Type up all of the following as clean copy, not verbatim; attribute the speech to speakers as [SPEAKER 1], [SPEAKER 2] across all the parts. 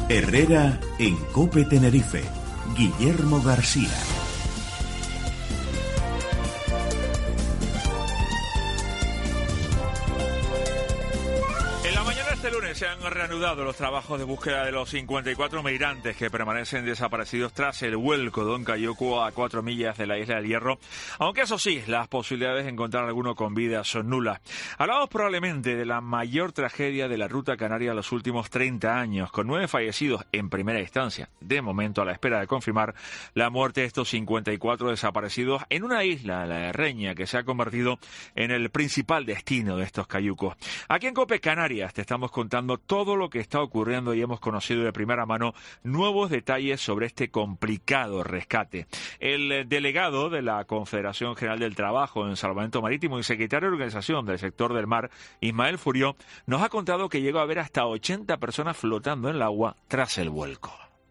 [SPEAKER 1] Herrera en COPE Tenerife. Guillermo García.
[SPEAKER 2] Este lunes se han reanudado los trabajos de búsqueda de los 54 migrantes que permanecen desaparecidos tras el vuelco de un cayuco a 4 millas de la isla del Hierro, aunque eso sí, las posibilidades de encontrar alguno con vida son nulas. Hablamos probablemente de la mayor tragedia de la ruta canaria de los últimos 30 años, con 9 fallecidos en primera instancia, de momento a la espera de confirmar la muerte de estos 54 desaparecidos en una isla, la de Reña, que se ha convertido en el principal destino de estos cayucos. Aquí en COPE Canarias te estamos contando todo lo que está ocurriendo y hemos conocido de primera mano nuevos detalles sobre este complicado rescate. El delegado de la Confederación General del Trabajo en Salvamento Marítimo y secretario de Organización del Sector del Mar, Ismael Furió, nos ha contado que llegó a haber hasta 80 personas flotando en el agua tras el vuelco.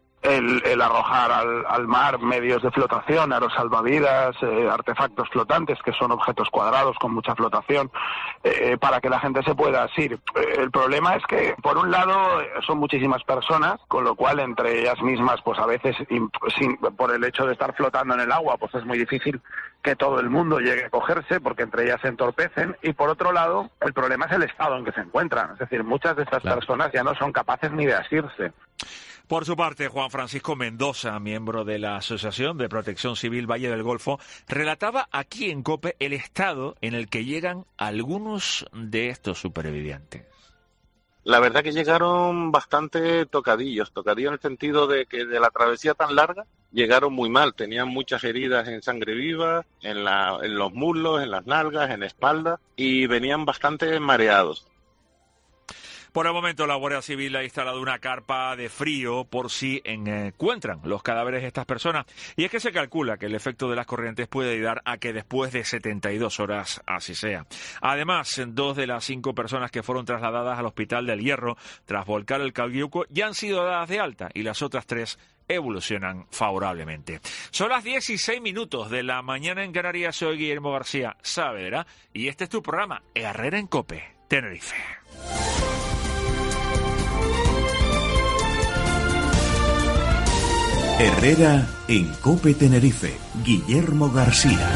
[SPEAKER 3] El arrojar al mar medios de flotación, aros salvavidas, artefactos flotantes, que son objetos cuadrados con mucha flotación, para que la gente se pueda asir. El problema es que, por un lado, son muchísimas personas, con lo cual entre ellas mismas, pues a veces, por el hecho de estar flotando en el agua, pues es muy difícil que todo el mundo llegue a cogerse, porque entre ellas se entorpecen. Y por otro lado, el problema es el estado en que se encuentran. Es decir, muchas de estas personas ya no son capaces ni de asirse.
[SPEAKER 2] Por su parte, Juan Francisco Mendoza, miembro de la Asociación de Protección Civil Valle del Golfo, relataba aquí en COPE el estado en el que llegan algunos de estos supervivientes.
[SPEAKER 4] La verdad que llegaron bastante tocadillos en el sentido de que de la travesía tan larga llegaron muy mal, tenían muchas heridas en sangre viva, en los muslos, en las nalgas, en la espalda, y venían bastante mareados.
[SPEAKER 2] Por el momento, la Guardia Civil ha instalado una carpa de frío por si encuentran los cadáveres de estas personas. Y es que se calcula que el efecto de las corrientes puede ayudar a que después de 72 horas así sea. Además, 2 de las 5 personas que fueron trasladadas al Hospital del Hierro tras volcar el cayuco ya han sido dadas de alta y las otras 3 evolucionan favorablemente. Son las 16 minutos de la mañana en Canarias. Soy Guillermo García Saavedra y este es tu programa Herrera en COPE Tenerife.
[SPEAKER 1] Herrera en COPE Tenerife. Guillermo García.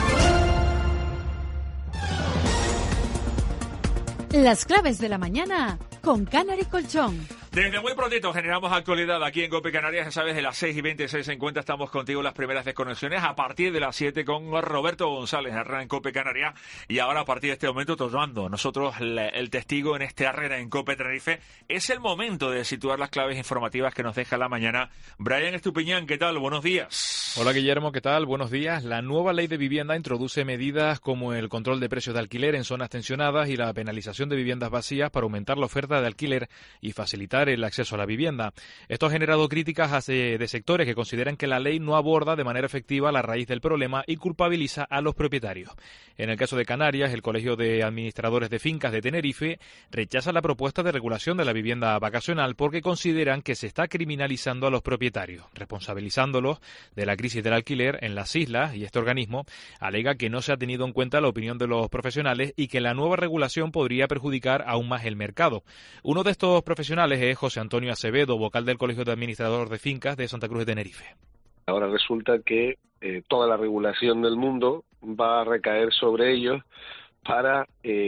[SPEAKER 5] Las claves de la mañana con Canary Colchón.
[SPEAKER 2] Desde muy prontito generamos actualidad aquí en COPE Canarias, ya sabes, de las 6:26 estamos contigo las primeras desconexiones, a partir de las 7 con Roberto González, Herrera en COPE Canarias, y ahora a partir de este momento tomando nosotros el testigo en este Herrera en COPE Tenerife. Es el momento de situar las claves informativas que nos deja la mañana. Brian Estupiñán, ¿qué tal? Buenos días.
[SPEAKER 6] Hola Guillermo, ¿qué tal? Buenos días. La nueva ley de vivienda introduce medidas como el control de precios de alquiler en zonas tensionadas y la penalización de viviendas vacías para aumentar la oferta de alquiler y facilitar el acceso a la vivienda. Esto ha generado críticas de sectores que consideran que la ley no aborda de manera efectiva la raíz del problema y culpabiliza a los propietarios. En el caso de Canarias, el Colegio de Administradores de Fincas de Tenerife rechaza la propuesta de regulación de la vivienda vacacional porque consideran que se está criminalizando a los propietarios, responsabilizándolos de la crisis del alquiler en las islas, y este organismo alega que no se ha tenido en cuenta la opinión de los profesionales y que la nueva regulación podría perjudicar aún más el mercado. Uno de estos profesionales es José Antonio Acevedo, vocal del Colegio de Administradores de Fincas de Santa Cruz de Tenerife.
[SPEAKER 7] Ahora resulta que toda la regulación del mundo va a recaer sobre ellos para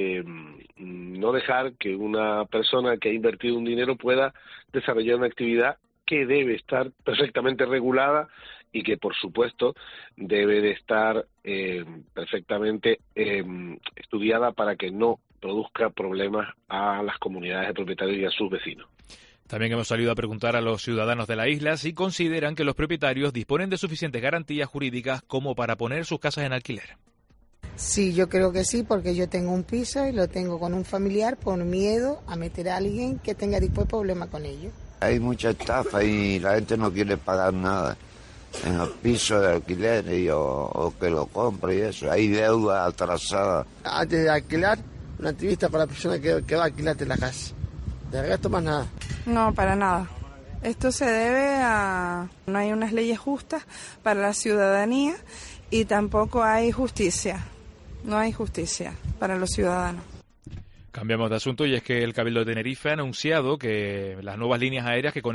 [SPEAKER 7] no dejar que una persona que ha invertido un dinero pueda desarrollar una actividad que debe estar perfectamente regulada y que, por supuesto, debe de estar perfectamente estudiada para que no produzca problemas a las comunidades de propietarios y a sus vecinos.
[SPEAKER 6] También hemos salido a preguntar a los ciudadanos de la isla si consideran que los propietarios disponen de suficientes garantías jurídicas como para poner sus casas en alquiler.
[SPEAKER 8] Sí, yo creo que sí, porque yo tengo un piso y lo tengo con un familiar por miedo a meter a alguien que tenga después problemas con ellos.
[SPEAKER 9] Hay mucha estafa y la gente no quiere pagar nada en el piso de alquiler o que lo compre y eso. Hay deuda atrasada.
[SPEAKER 10] Antes de alquilar, una entrevista para la persona que va a alquilarte la casa. De resto más nada.
[SPEAKER 11] No, para nada. Esto se debe a... No hay unas leyes justas para la ciudadanía y tampoco hay justicia. No hay justicia para los ciudadanos.
[SPEAKER 6] Cambiamos de asunto y es que el Cabildo de Tenerife ha anunciado que las nuevas líneas aéreas que conectan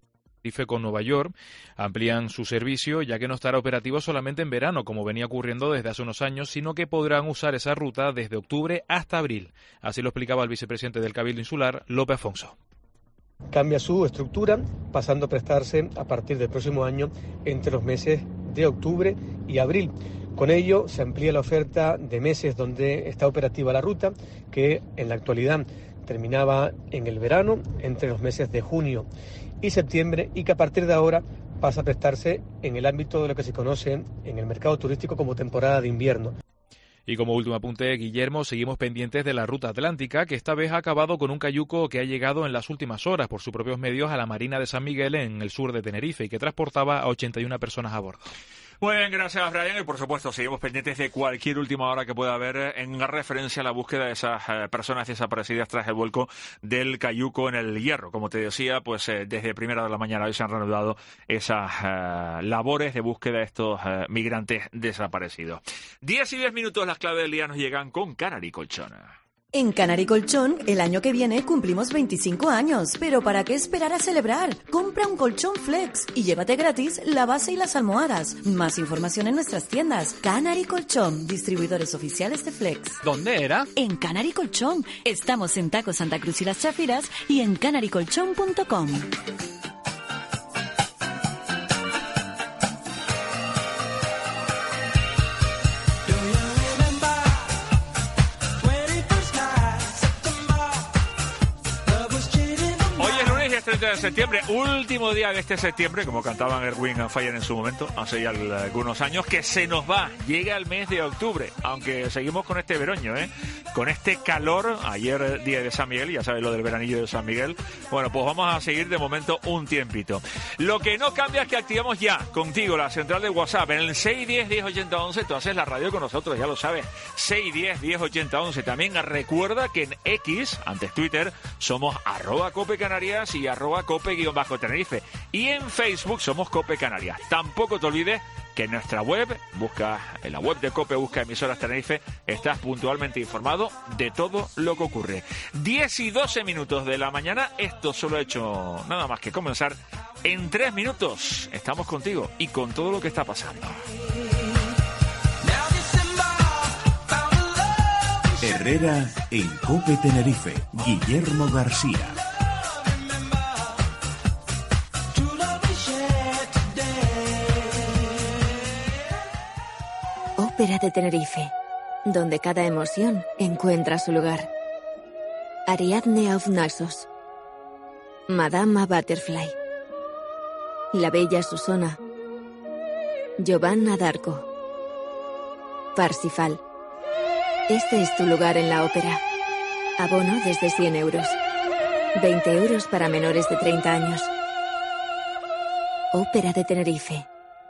[SPEAKER 6] con Nueva York amplían su servicio, ya que no estará operativo solamente en verano, como venía ocurriendo desde hace unos años, sino que podrán usar esa ruta desde octubre hasta abril. Así lo explicaba el vicepresidente del Cabildo Insular, Lope Afonso.
[SPEAKER 12] Cambia su estructura, pasando a prestarse a partir del próximo año entre los meses de octubre y abril. Con ello se amplía la oferta de meses donde está operativa la ruta, que en la actualidad terminaba en el verano, entre los meses de junio y septiembre, y que a partir de ahora pasa a prestarse en el ámbito de lo que se conoce en el mercado turístico como temporada de invierno.
[SPEAKER 6] Y como último apunte, Guillermo, seguimos pendientes de la ruta atlántica, que esta vez ha acabado con un cayuco que ha llegado en las últimas horas por sus propios medios a la Marina de San Miguel en el sur de Tenerife y que transportaba a 81 personas a bordo.
[SPEAKER 2] Muy bien, gracias, Brian. Y por supuesto, seguimos pendientes de cualquier última hora que pueda haber en referencia a la búsqueda de esas personas desaparecidas tras el vuelco del cayuco en el Hierro. Como te decía, pues desde primera de la mañana hoy se han reanudado esas labores de búsqueda de estos migrantes desaparecidos. 10:10, las claves del día nos llegan con Canary Colchón.
[SPEAKER 13] En Canary Colchón, el año que viene cumplimos 25 años, pero ¿para qué esperar a celebrar? Compra un colchón Flex y llévate gratis la base y las almohadas. Más información en nuestras tiendas. Canary Colchón, distribuidores oficiales de Flex.
[SPEAKER 6] ¿Dónde era?
[SPEAKER 13] En Canary Colchón. Estamos en Taco Santa Cruz y Las Chafiras y en canarycolchón.com.
[SPEAKER 2] De septiembre, último día de este septiembre, como cantaban Erwin and Fire en su momento, hace ya algunos años, que se nos va, llega el mes de octubre, aunque seguimos con este veroño, con este calor. Ayer día de San Miguel, ya sabes lo del veranillo de San Miguel. Bueno, pues vamos a seguir de momento un tiempito. Lo que no cambia es que activamos ya contigo la central de WhatsApp en el 610-1080-11. Tú haces la radio con nosotros, ya lo sabes, 610-1080-11. También recuerda que en X, antes Twitter, somos @CopeCanarias y @Cope_Tenerife. Y en Facebook somos Cope Canarias. Tampoco te olvides que en nuestra web, en la web de Cope, busca emisoras Tenerife, estás puntualmente informado de todo lo que ocurre. 10:12 de la mañana, esto solo ha hecho nada más que comenzar. En 3 minutos estamos contigo y con todo lo que está pasando.
[SPEAKER 1] Herrera en Cope Tenerife, Guillermo García.
[SPEAKER 14] Ópera de Tenerife, donde cada emoción encuentra su lugar. Ariadne auf Naxos, Madama Butterfly, la bella Susana, Giovanna d'Arco, Parsifal. Este es tu lugar en la ópera. Abono desde 100 euros. 20 euros para menores de 30 años. Ópera de Tenerife.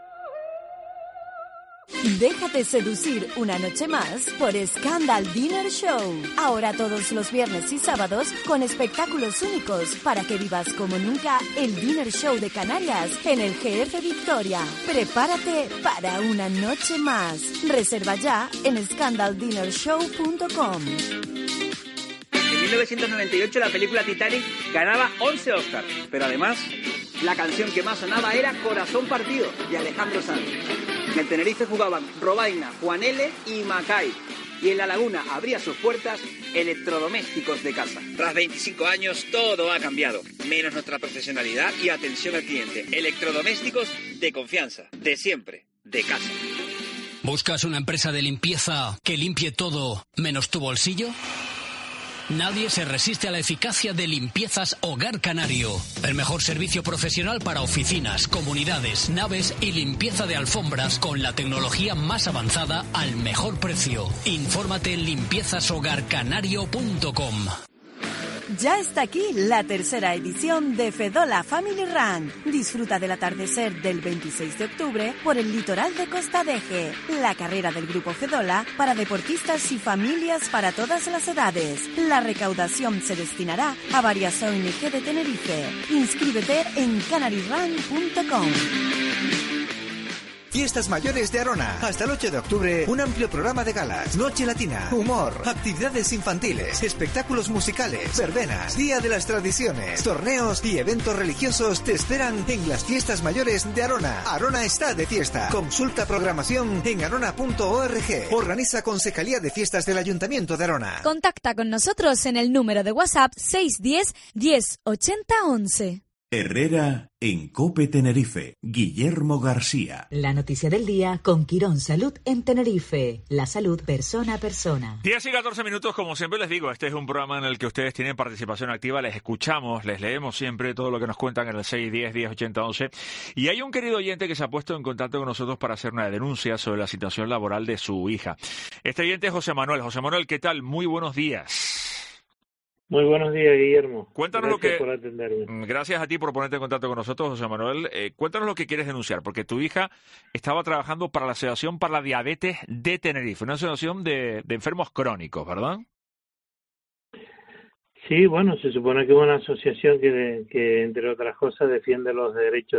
[SPEAKER 13] Déjate seducir una noche más por Scandal Dinner Show. Ahora todos los viernes y sábados con espectáculos únicos para que vivas como nunca el Dinner Show de Canarias en el GF Victoria. Prepárate para una noche más. Reserva ya en scandaldinnershow.com.
[SPEAKER 15] En 1998 la película Titanic ganaba 11 Oscars, pero además la canción que más sonaba era Corazón Partido de Alejandro Sanz. En el Tenerife jugaban Robaina, Juan L. y Macay. Y en La Laguna abría sus puertas Electrodomésticos de Casa. Tras 25 años todo ha cambiado, menos nuestra profesionalidad y atención al cliente. Electrodomésticos de confianza, de siempre, de casa.
[SPEAKER 16] ¿Buscas una empresa de limpieza que limpie todo menos tu bolsillo? Nadie se resiste a la eficacia de Limpiezas Hogar Canario. El mejor servicio profesional para oficinas, comunidades, naves y limpieza de alfombras con la tecnología más avanzada al mejor precio. Infórmate en limpiezashogarcanario.com.
[SPEAKER 13] Ya está aquí la tercera edición de Fedola Family Run. Disfruta del atardecer del 26 de octubre por el litoral de Costa Deje. La carrera del grupo Fedola para deportistas y familias para todas las edades. La recaudación se destinará a varias ONG de Tenerife. Inscríbete en canaryrun.com.
[SPEAKER 17] Fiestas Mayores de Arona. Hasta el 8 de octubre, un amplio programa de galas, noche latina, humor, actividades infantiles, espectáculos musicales, verbenas, Día de las Tradiciones, torneos y eventos religiosos te esperan en las Fiestas Mayores de Arona. Arona está de fiesta. Consulta programación en arona.org. Organiza Concejalía de Fiestas del Ayuntamiento de Arona.
[SPEAKER 5] Contacta con nosotros en el número de WhatsApp 610 10 80 11.
[SPEAKER 1] Herrera en COPE Tenerife. Guillermo García.
[SPEAKER 18] La noticia del día con Quirón Salud en Tenerife. La salud persona a persona.
[SPEAKER 2] 10 y 14 minutos, como siempre les digo, este es un programa en el que ustedes tienen participación activa, les escuchamos, les leemos siempre todo lo que nos cuentan en el 610 10 80 11. Y hay un querido oyente que se ha puesto en contacto con nosotros para hacer una denuncia sobre la situación laboral de su hija. Este oyente es José Manuel. José Manuel, ¿qué tal? Muy buenos días.
[SPEAKER 19] Muy buenos días, Guillermo.
[SPEAKER 2] Cuéntanos
[SPEAKER 19] Gracias por atenderme.
[SPEAKER 2] Gracias a ti por ponerte en contacto con nosotros, José Manuel. Cuéntanos lo que quieres denunciar, porque tu hija estaba trabajando para la Asociación para la Diabetes de Tenerife, una asociación de enfermos crónicos, ¿verdad?
[SPEAKER 19] Sí, bueno, se supone que es una asociación que entre otras cosas, defiende los derechos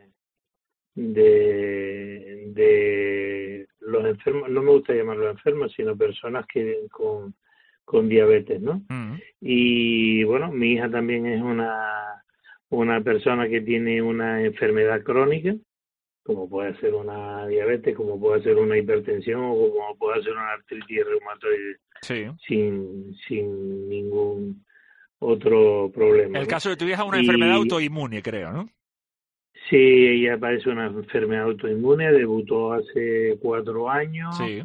[SPEAKER 19] de los enfermos, no me gusta llamarlos enfermos, sino personas que con diabetes, ¿no? Y bueno, mi hija también es una persona que tiene una enfermedad crónica, como puede ser una diabetes, como puede ser una hipertensión o como puede ser una artritis reumatoide, sin ningún otro problema.
[SPEAKER 2] El caso de tu hija es una enfermedad autoinmune, creo, ¿no?
[SPEAKER 19] Sí, ella padece una enfermedad autoinmune, debutó hace 4 años.
[SPEAKER 2] Sí.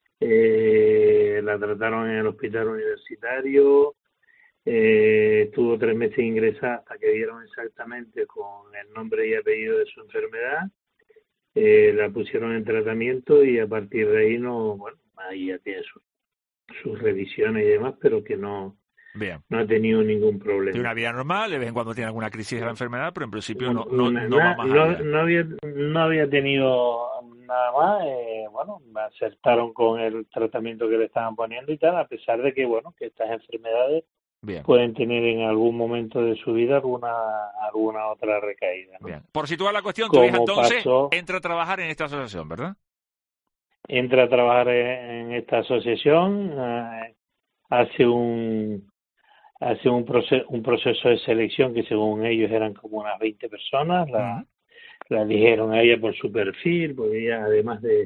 [SPEAKER 19] La trataron en el hospital universitario, estuvo 3 meses ingresada hasta que dieron exactamente con el nombre y apellido de su enfermedad, la pusieron en tratamiento y a partir de ahí ahí ya tiene sus revisiones y demás, pero que no ha tenido ningún problema.
[SPEAKER 2] Tiene una vida normal, de vez en cuando tiene alguna crisis de la enfermedad, pero en principio no va más allá.
[SPEAKER 19] No había tenido nada más, me acertaron con el tratamiento que le estaban poniendo y tal, a pesar de que estas enfermedades pueden tener en algún momento de su vida alguna otra recaída, ¿no?
[SPEAKER 2] Bien. Por situar la cuestión, tu hija entonces entra a trabajar en esta asociación, ¿verdad?
[SPEAKER 19] Entra a trabajar en esta asociación, hace un proceso de selección que según ellos eran como unas 20 personas, la eligieron a ella por su perfil, porque ella además de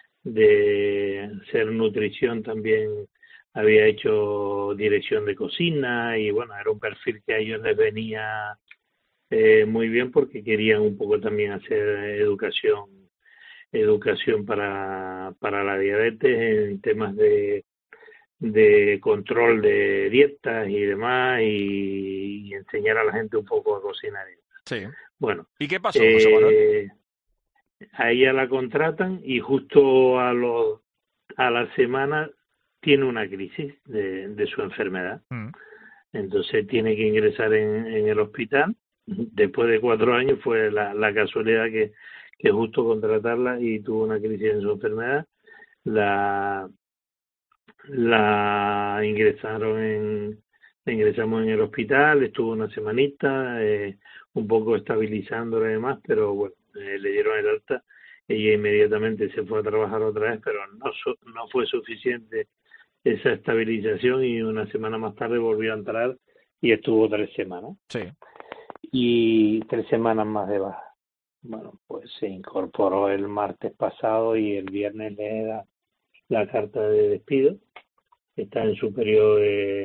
[SPEAKER 19] ser nutrición también había hecho dirección de cocina y era un perfil que a ellos les venía muy bien porque querían un poco también hacer educación para la diabetes en temas de control de dietas y demás y enseñar a la gente un poco a cocinar.
[SPEAKER 2] Sí.
[SPEAKER 19] Bueno.
[SPEAKER 2] ¿Y qué pasó, José Manuel?
[SPEAKER 19] A ella la contratan y justo a la semana tiene una crisis de su enfermedad. Entonces tiene que ingresar en el hospital. Después de 4 años fue la casualidad que justo contratarla y tuvo una crisis en su enfermedad. La ingresamos en el hospital, estuvo una semanita, un poco estabilizándola y demás, pero le dieron el alta. Ella inmediatamente se fue a trabajar otra vez, pero no fue suficiente esa estabilización y una semana más tarde volvió a entrar y estuvo 3 semanas.
[SPEAKER 2] Sí.
[SPEAKER 19] Y 3 semanas más de baja. Bueno, pues se incorporó el martes pasado y el viernes le da la carta de despido. Está en su periodo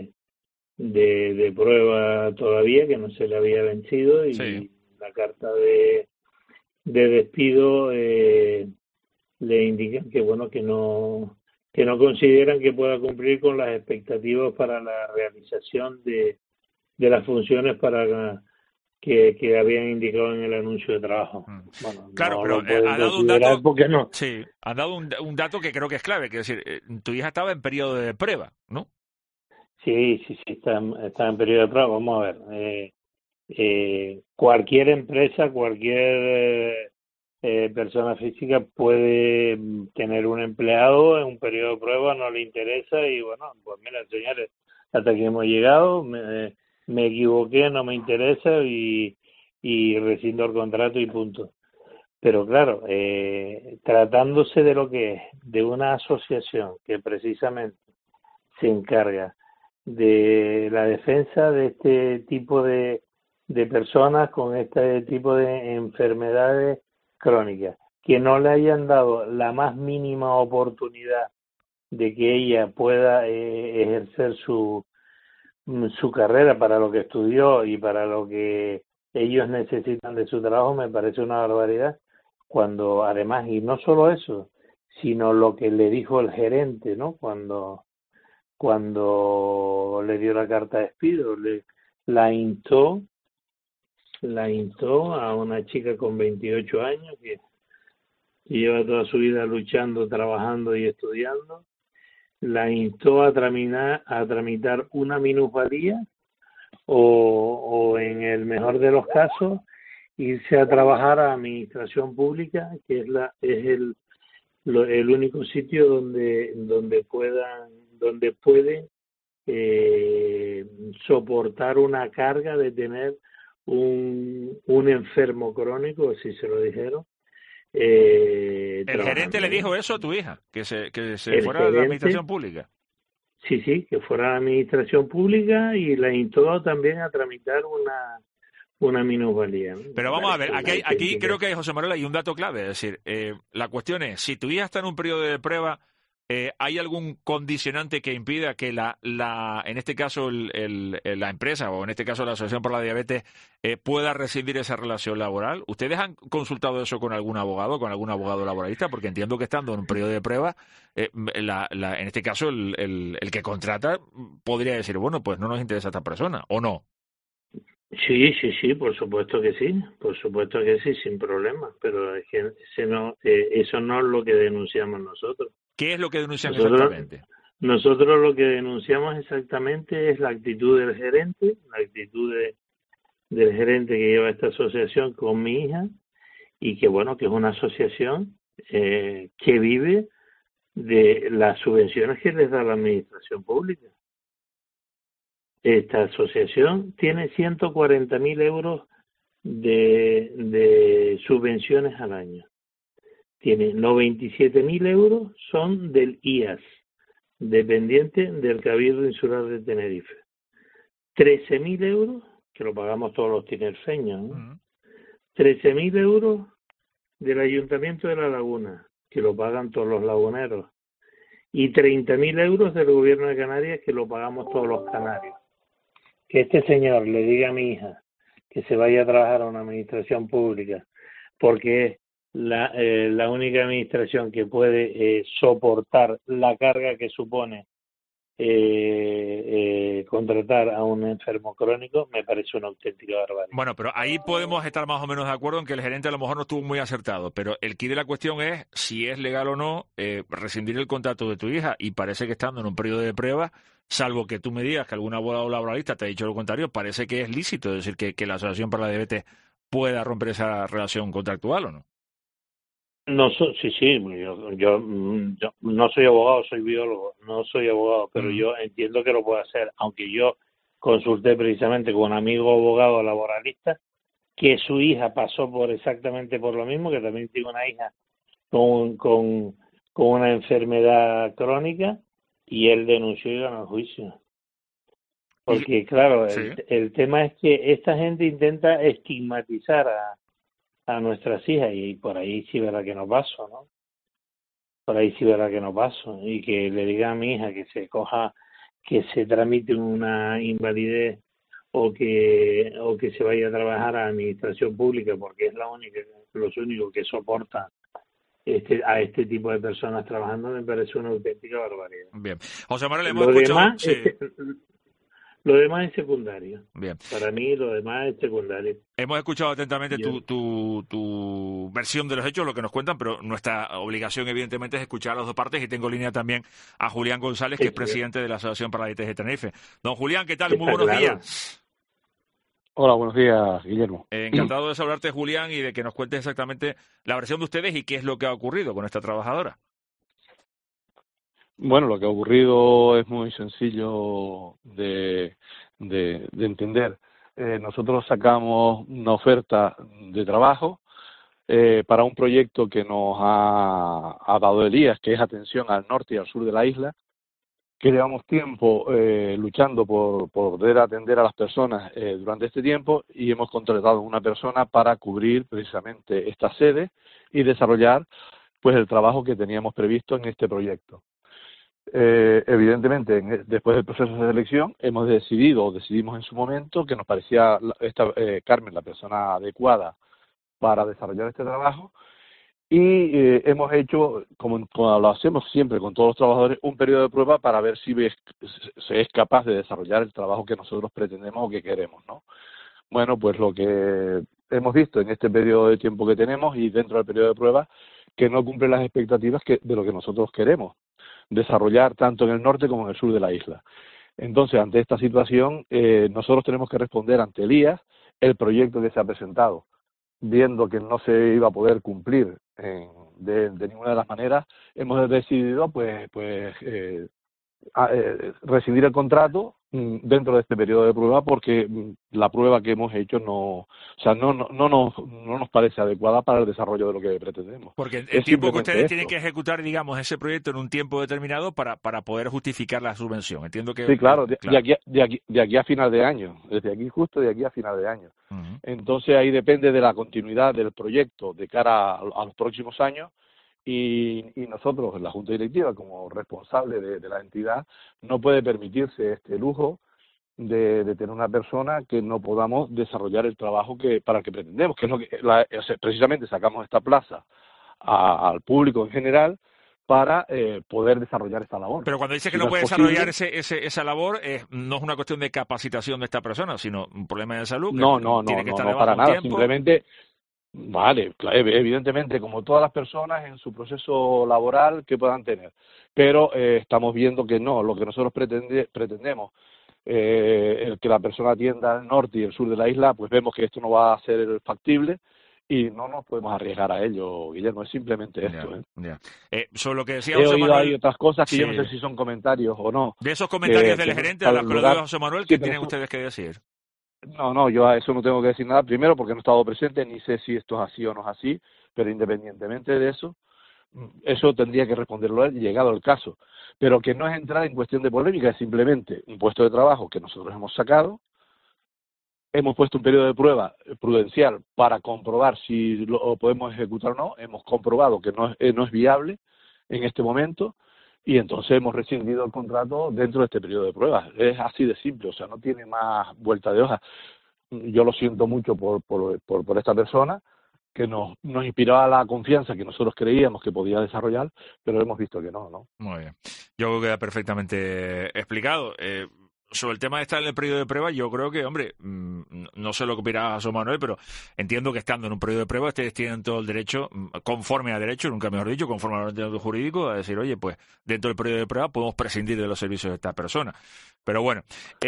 [SPEAKER 19] de prueba todavía, que no se le había vencido, y la carta de despido le indican que no consideran que pueda cumplir con las expectativas para la realización de las funciones para que habían indicado en el anuncio de trabajo.
[SPEAKER 2] Claro, pero ha dado un dato. Sí, ha dado un dato que creo que es clave, que es decir, tu hija estaba en periodo de prueba, ¿no?
[SPEAKER 19] Sí, está en periodo de prueba. Vamos a ver, cualquier empresa, cualquier persona física puede tener un empleado en un periodo de prueba, no le interesa y pues mira, señores, hasta aquí hemos llegado, me equivoqué, no me interesa y rescindo el contrato y punto. Pero claro, tratándose de lo que es, de una asociación que precisamente se encarga de la defensa de este tipo de personas con este tipo de enfermedades crónicas, que no le hayan dado la más mínima oportunidad de que ella pueda ejercer su carrera para lo que estudió y para lo que ellos necesitan de su trabajo, me parece una barbaridad, cuando además, y no solo eso, sino lo que le dijo el gerente, ¿no? Cuando le dio la carta de despido, la instó a una chica con 28 años que lleva toda su vida luchando, trabajando y estudiando, la instó a tramitar una minusvalía o en el mejor de los casos irse a trabajar a administración pública, que es el único sitio donde pueden soportar una carga de tener un enfermo crónico, si se lo dijeron.
[SPEAKER 2] ¿El gerente le dijo eso a tu hija? ¿Que se fuera de la administración pública?
[SPEAKER 19] Sí, que fuera a la administración pública y la instó también a tramitar una minusvalía.
[SPEAKER 2] Pero vamos a ver, aquí creo que, José Manuel, hay un dato clave. Es decir, la cuestión es, si tu hija está en un periodo de prueba, ¿hay algún condicionante que impida que en este caso la empresa o en este caso la Asociación por la Diabetes pueda rescindir esa relación laboral? ¿Ustedes han consultado eso con algún abogado laboralista? Porque entiendo que estando en un periodo de prueba, en este caso el que contrata podría decir, bueno, pues no nos interesa esta persona, ¿o no?
[SPEAKER 19] Sí, por supuesto que sí, sin problema, pero es que eso no es lo que denunciamos nosotros.
[SPEAKER 2] ¿Qué es lo que denuncian exactamente?
[SPEAKER 19] Nosotros lo que denunciamos exactamente es la actitud del gerente, del gerente que lleva esta asociación con mi hija, y que bueno, que es una asociación que vive de las subvenciones que les da la administración pública. Esta asociación tiene 140.000 euros de subvenciones al año. Tiene 97.000 euros son del IAS, dependiente del Cabildo Insular de Tenerife. 13.000 euros, que lo pagamos todos los tinerfeños, ¿no? 13.000 euros del Ayuntamiento de La Laguna, que lo pagan todos los laguneros. Y 30.000 euros del Gobierno de Canarias, que lo pagamos todos los canarios. Que este señor le diga a mi hija que se vaya a trabajar a una administración pública, porque es la única administración que puede soportar la carga que supone contratar a un enfermo crónico, me parece una auténtica barbaridad.
[SPEAKER 2] Bueno, pero ahí podemos estar más o menos de acuerdo en que el gerente a lo mejor no estuvo muy acertado, pero el quid de la cuestión es si es legal o no rescindir el contrato de tu hija, y parece que estando en un periodo de prueba, salvo que tú me digas que algún abogado laboralista te ha dicho lo contrario, parece que es lícito decir que la Asociación para la Diabetes pueda romper esa relación contractual, ¿o no?
[SPEAKER 19] Sí, yo no soy abogado, soy biólogo, no soy abogado, pero yo entiendo que lo puede hacer, aunque yo consulté precisamente con un amigo abogado laboralista que su hija pasó exactamente por lo mismo, que también tiene una hija con una enfermedad crónica, y él denunció y ganó el juicio. Porque claro, el tema es que esta gente intenta estigmatizar a nuestras hijas, y por ahí sí verá que no paso, ¿no? Y que le diga a mi hija que se tramite una invalidez o que se vaya a trabajar a la administración pública, porque es los únicos que soportan a este tipo de personas trabajando, me parece una auténtica barbaridad.
[SPEAKER 2] Bien. José Manuel, hemos escuchado...
[SPEAKER 19] Lo demás es secundario.
[SPEAKER 2] Bien.
[SPEAKER 19] Para mí lo demás es secundario.
[SPEAKER 2] Hemos escuchado atentamente tu versión de los hechos, lo que nos cuentan, pero nuestra obligación evidentemente es escuchar a las dos partes, y tengo en línea también a Julián González, que es presidente de la Asociación para la Diabetes de Tenerife. Don Julián, ¿qué tal? Muy buenos días.
[SPEAKER 20] Hola, buenos días, Guillermo.
[SPEAKER 2] Encantado de saludarte, Julián, y de que nos cuentes exactamente la versión de ustedes y qué es lo que ha ocurrido con esta trabajadora.
[SPEAKER 20] Bueno, lo que ha ocurrido es muy sencillo de entender. Nosotros sacamos una oferta de trabajo para un proyecto que nos ha dado Elías, que es atención al norte y al sur de la isla, que llevamos tiempo luchando por poder atender a las personas durante este tiempo, y hemos contratado una persona para cubrir precisamente esta sede y desarrollar pues el trabajo que teníamos previsto en este proyecto. Evidentemente, después del proceso de selección, decidimos en su momento que nos parecía Carmen la persona adecuada para desarrollar este trabajo, y hemos hecho, como lo hacemos siempre con todos los trabajadores, un periodo de prueba para ver si se es capaz de desarrollar el trabajo que nosotros pretendemos o que queremos, ¿no? Bueno, pues lo que hemos visto en este periodo de tiempo que tenemos y dentro del periodo de prueba, que no cumple las expectativas de lo que nosotros queremos desarrollar tanto en el norte como en el sur de la isla. Entonces, ante esta situación, nosotros tenemos que responder ante Elías el proyecto que se ha presentado. Viendo que no se iba a poder cumplir de ninguna de las maneras, hemos decidido rescindir el contrato dentro de este periodo de prueba, porque la prueba que hemos hecho no nos parece adecuada para el desarrollo de lo que pretendemos.
[SPEAKER 2] Porque el tiempo que ustedes tienen que ejecutar, digamos, ese proyecto en un tiempo determinado para poder justificar la subvención. Entiendo que...
[SPEAKER 20] Sí, claro, de aquí a final de año, justo de aquí a final de año. Uh-huh. Entonces ahí depende de la continuidad del proyecto de cara a los próximos años, y nosotros, la Junta Directiva, como responsable de la entidad, no puede permitirse este lujo de tener una persona que no podamos desarrollar el trabajo para el que pretendemos, que es lo que precisamente sacamos esta plaza al público en general para poder desarrollar esta labor.
[SPEAKER 2] Pero cuando dice que no puede desarrollar esa labor, no es una cuestión de capacitación de esta persona, sino un problema de salud.
[SPEAKER 20] No, para nada, simplemente... Vale, evidentemente, como todas las personas en su proceso laboral que puedan tener, pero estamos viendo que no, lo que nosotros pretendemos, el que la persona atienda al norte y el sur de la isla, pues vemos que esto no va a ser factible y no nos podemos arriesgar a ello, Guillermo, es simplemente esto.
[SPEAKER 2] Sobre lo que decía
[SPEAKER 20] José
[SPEAKER 2] Manuel,
[SPEAKER 20] hay otras cosas que yo no sé si son comentarios o no.
[SPEAKER 2] De esos comentarios del gerente, de las que lo dijo José Manuel, ¿qué tienen ustedes que decir?
[SPEAKER 20] No, yo a eso no tengo que decir nada, primero porque no he estado presente, ni sé si esto es así o no es así, pero independientemente de eso tendría que responderlo él, llegado el caso. Pero que no es entrar en cuestión de polémica, es simplemente un puesto de trabajo que nosotros hemos sacado, hemos puesto un periodo de prueba prudencial para comprobar si lo podemos ejecutar o no, hemos comprobado que no es viable en este momento, y entonces hemos rescindido el contrato dentro de este periodo de pruebas. Es así de simple, o sea, no tiene más vuelta de hoja. Yo lo siento mucho por esta persona, que nos inspiraba la confianza que nosotros creíamos que podía desarrollar, pero hemos visto que no.
[SPEAKER 2] Muy bien. Yo creo que queda perfectamente explicado. Sobre el tema de estar en el periodo de prueba, yo creo que, hombre, no sé lo que opinará José Manuel, pero entiendo que estando en un periodo de prueba, ustedes tienen todo el derecho, conforme a derecho, nunca mejor dicho, conforme al ordenamiento jurídico, a decir, oye, pues dentro del periodo de prueba podemos prescindir de los servicios de esta persona. Pero bueno.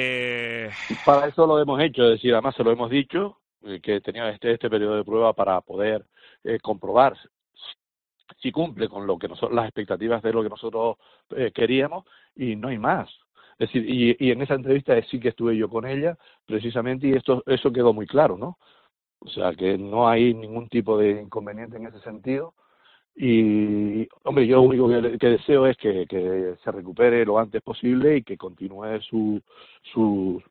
[SPEAKER 20] Para eso lo hemos hecho, es decir, además se lo hemos dicho, que tenía este periodo de prueba para poder comprobar si cumple con lo que las expectativas de lo que nosotros queríamos, y no hay más. Es decir, y en esa entrevista sí que estuve yo con ella, precisamente, y eso quedó muy claro, ¿no? O sea, que no hay ningún tipo de inconveniente en ese sentido. Y, hombre, yo lo único que deseo es que se recupere lo antes posible y que continúe su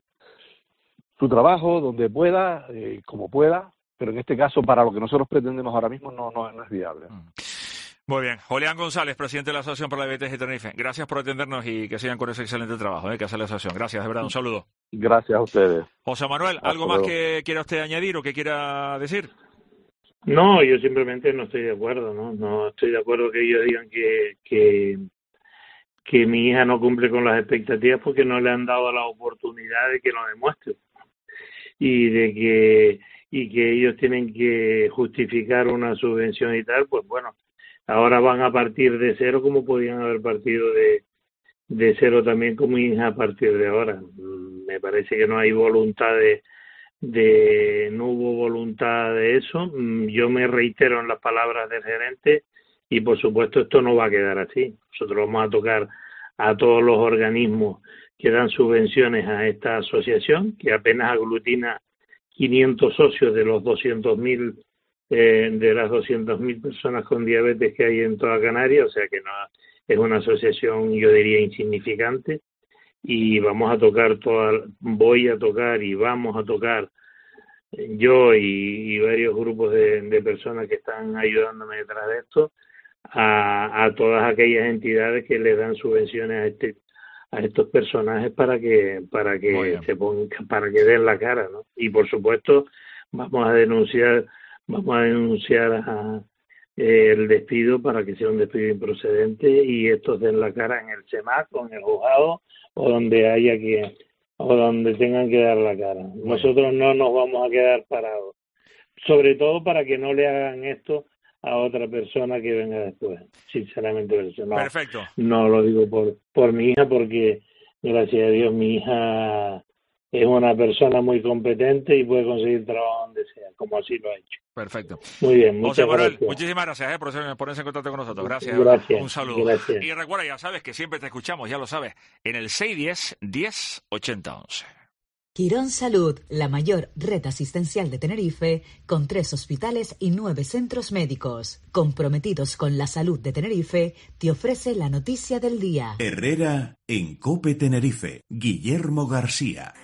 [SPEAKER 20] trabajo donde pueda, como pueda, pero en este caso, para lo que nosotros pretendemos ahora mismo, no es viable.
[SPEAKER 2] Muy bien. Julián González, presidente de la Asociación por la Diabetes de Tenerife. Gracias por atendernos y que sigan con ese excelente trabajo que hace la asociación. Gracias, de verdad, un saludo.
[SPEAKER 20] Gracias a ustedes.
[SPEAKER 2] José Manuel, ¿algo más que quiera usted añadir o que quiera decir?
[SPEAKER 19] No, yo simplemente no estoy de acuerdo, no estoy de acuerdo que ellos digan que mi hija no cumple con las expectativas porque no le han dado la oportunidad de que lo demuestre y que ellos tienen que justificar una subvención y tal. Pues bueno, ahora van a partir de cero, como podían haber partido de cero también con mi hija a partir de ahora. Me parece que no hay voluntad no hubo voluntad de eso. Yo me reitero en las palabras del gerente y por supuesto esto no va a quedar así. Nosotros vamos a tocar a todos los organismos que dan subvenciones a esta asociación, que apenas aglutina 500 socios de los 200.000 de las 200.000 personas con diabetes que hay en toda Canarias, o sea que no es una asociación, yo diría, insignificante, y voy a tocar y vamos a tocar yo y varios grupos de personas que están ayudándome detrás de esto, a todas aquellas entidades que le dan subvenciones a estos personajes para que se pongan, para que den la cara, ¿no? Y por supuesto vamos a denunciar el despido para que sea un despido improcedente y estos den la cara en el SEMAC o en el juzgado o donde tengan que dar la cara. Nosotros no nos vamos a quedar parados, sobre todo para que no le hagan esto a otra persona que venga después, sinceramente.
[SPEAKER 2] Perfecto.
[SPEAKER 19] No lo digo por mi hija, porque gracias a Dios mi hija es una persona muy competente y puede conseguir trabajo donde sea, como así lo ha hecho.
[SPEAKER 2] Perfecto.
[SPEAKER 19] Muy bien, muchas
[SPEAKER 2] José Manuel,
[SPEAKER 19] gracias.
[SPEAKER 2] Muchísimas gracias por ponerse en contacto con nosotros. Gracias. Un saludo.
[SPEAKER 19] Gracias.
[SPEAKER 2] Y recuerda, ya sabes que siempre te escuchamos, ya lo sabes, en el 610-10-80-11.
[SPEAKER 18] Quirón Salud, la mayor red asistencial de Tenerife, con 3 hospitales y 9 centros médicos. Comprometidos con la salud de Tenerife, te ofrece la noticia del día.
[SPEAKER 1] Herrera en COPE Tenerife. Guillermo García.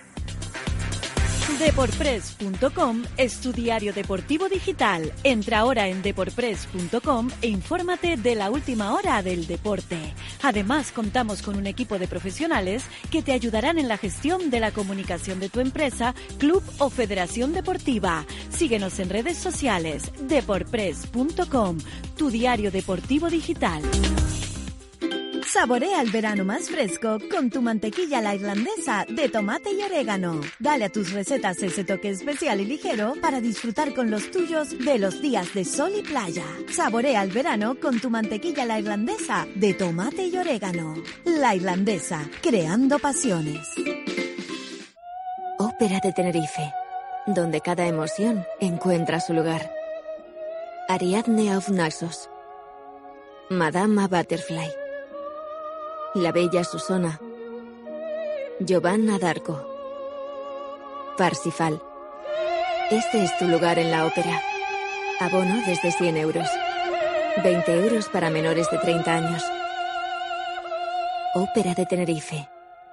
[SPEAKER 13] Deporpress.com es tu diario deportivo digital. Entra ahora en deporpress.com e infórmate de la última hora del deporte. Además, contamos con un equipo de profesionales que te ayudarán en la gestión de la comunicación de tu empresa, club o federación deportiva. Síguenos en redes sociales. Deporpress.com, tu diario deportivo digital. Saborea el verano más fresco con tu mantequilla a la irlandesa de tomate y orégano. Dale a tus recetas ese toque especial y ligero para disfrutar con los tuyos de los días de sol y playa. Saborea el verano con tu mantequilla a la irlandesa de tomate y orégano. La Irlandesa, creando pasiones.
[SPEAKER 14] Ópera de Tenerife, donde cada emoción encuentra su lugar. Ariadne auf Naxos, Madama Butterfly, la bella Susana, Giovanna d'Arco, Parsifal. Este es tu lugar en la ópera. Abono desde 100 euros. 20 euros para menores de 30 años. Ópera de Tenerife.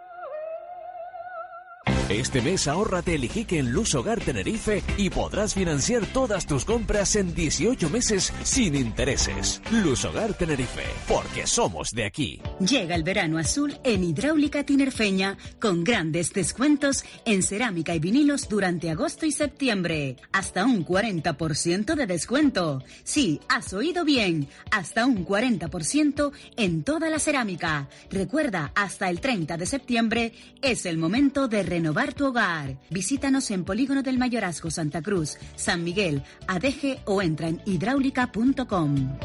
[SPEAKER 21] Este mes ahórrate el Iquique en Luz Hogar Tenerife y podrás financiar todas tus compras en 18 meses sin intereses. Luz Hogar Tenerife, porque somos de aquí.
[SPEAKER 22] Llega el verano azul en Hidráulica Tinerfeña con grandes descuentos en cerámica y vinilos durante agosto y septiembre. Hasta un 40% de descuento. Sí, has oído bien. Hasta un 40% en toda la cerámica. Recuerda, hasta el 30 de septiembre es el momento de renovar tu hogar. Visítanos en Polígono del Mayorazgo, Santa Cruz, San Miguel, Adeje o entra en hidráulica.com.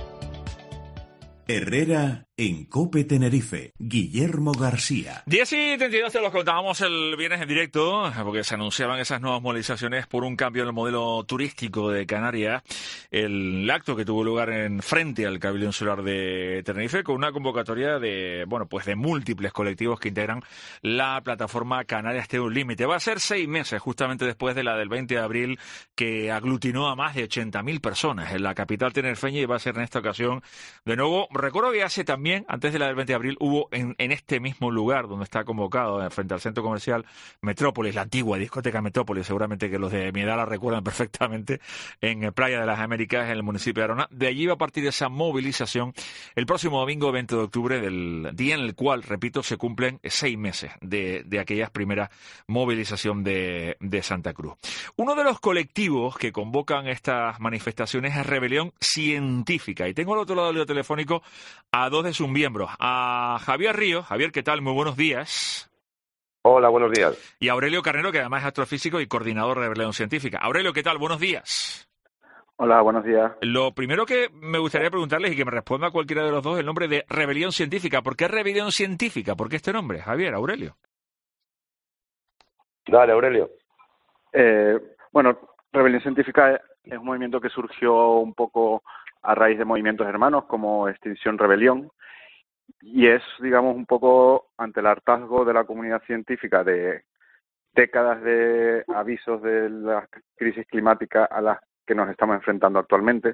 [SPEAKER 1] Herrera en COPE Tenerife. Guillermo García.
[SPEAKER 2] 10:32 te los contábamos el viernes en directo, porque se anunciaban esas nuevas movilizaciones por un cambio en el modelo turístico de Canarias. El acto que tuvo lugar en frente al Cabildo Insular de Tenerife, con una convocatoria de múltiples colectivos que integran la plataforma Canarias Tiene un Límite. Va a ser 6 meses, justamente después de la del 20 de abril, que aglutinó a más de 80.000 personas en la capital tinerfeña, y va a ser en esta ocasión de nuevo. Recuerdo que hace también, antes de la del 20 de abril, hubo en este mismo lugar donde está convocado, frente al centro comercial Metrópolis, la antigua discoteca Metrópolis, seguramente que los de mi edad la recuerdan perfectamente, en Playa de las Américas, en el municipio de Arona. De allí va a partir esa movilización el próximo domingo 20 de octubre, del día en el cual, repito, se cumplen 6 meses de aquellas primeras movilización de Santa Cruz. Uno de los colectivos que convocan estas manifestaciones es Rebelión Científica, y tengo al otro lado del hilo telefónico a 2 de sus miembros, a Javier Ríos. Javier, ¿qué tal? Muy buenos días.
[SPEAKER 23] Hola, buenos días.
[SPEAKER 2] Y a Aurelio Carnero, que además es astrofísico y coordinador de Rebelión Científica. Aurelio, ¿qué tal? Buenos días.
[SPEAKER 23] Hola, buenos días.
[SPEAKER 2] Lo primero que me gustaría preguntarles, y que me responda cualquiera de los dos, el nombre de Rebelión Científica. ¿Por qué Rebelión Científica? ¿Por qué este nombre? Javier, Aurelio.
[SPEAKER 23] Dale, Aurelio.
[SPEAKER 24] Rebelión Científica es un movimiento que surgió un poco a raíz de movimientos hermanos como Extinción Rebelión, y es, digamos, un poco ante el hartazgo de la comunidad científica de décadas de avisos de la crisis climática a las que nos estamos enfrentando actualmente.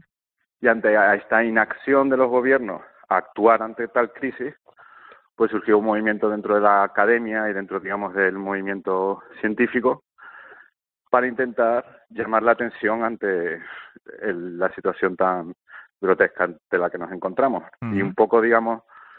[SPEAKER 24] Y ante esta inacción de los gobiernos a actuar ante tal crisis, pues surgió un movimiento dentro de la academia y dentro, digamos, del movimiento científico para intentar llamar la atención ante la situación tan grotesca ante la que nos encontramos. Y un poco, digamos,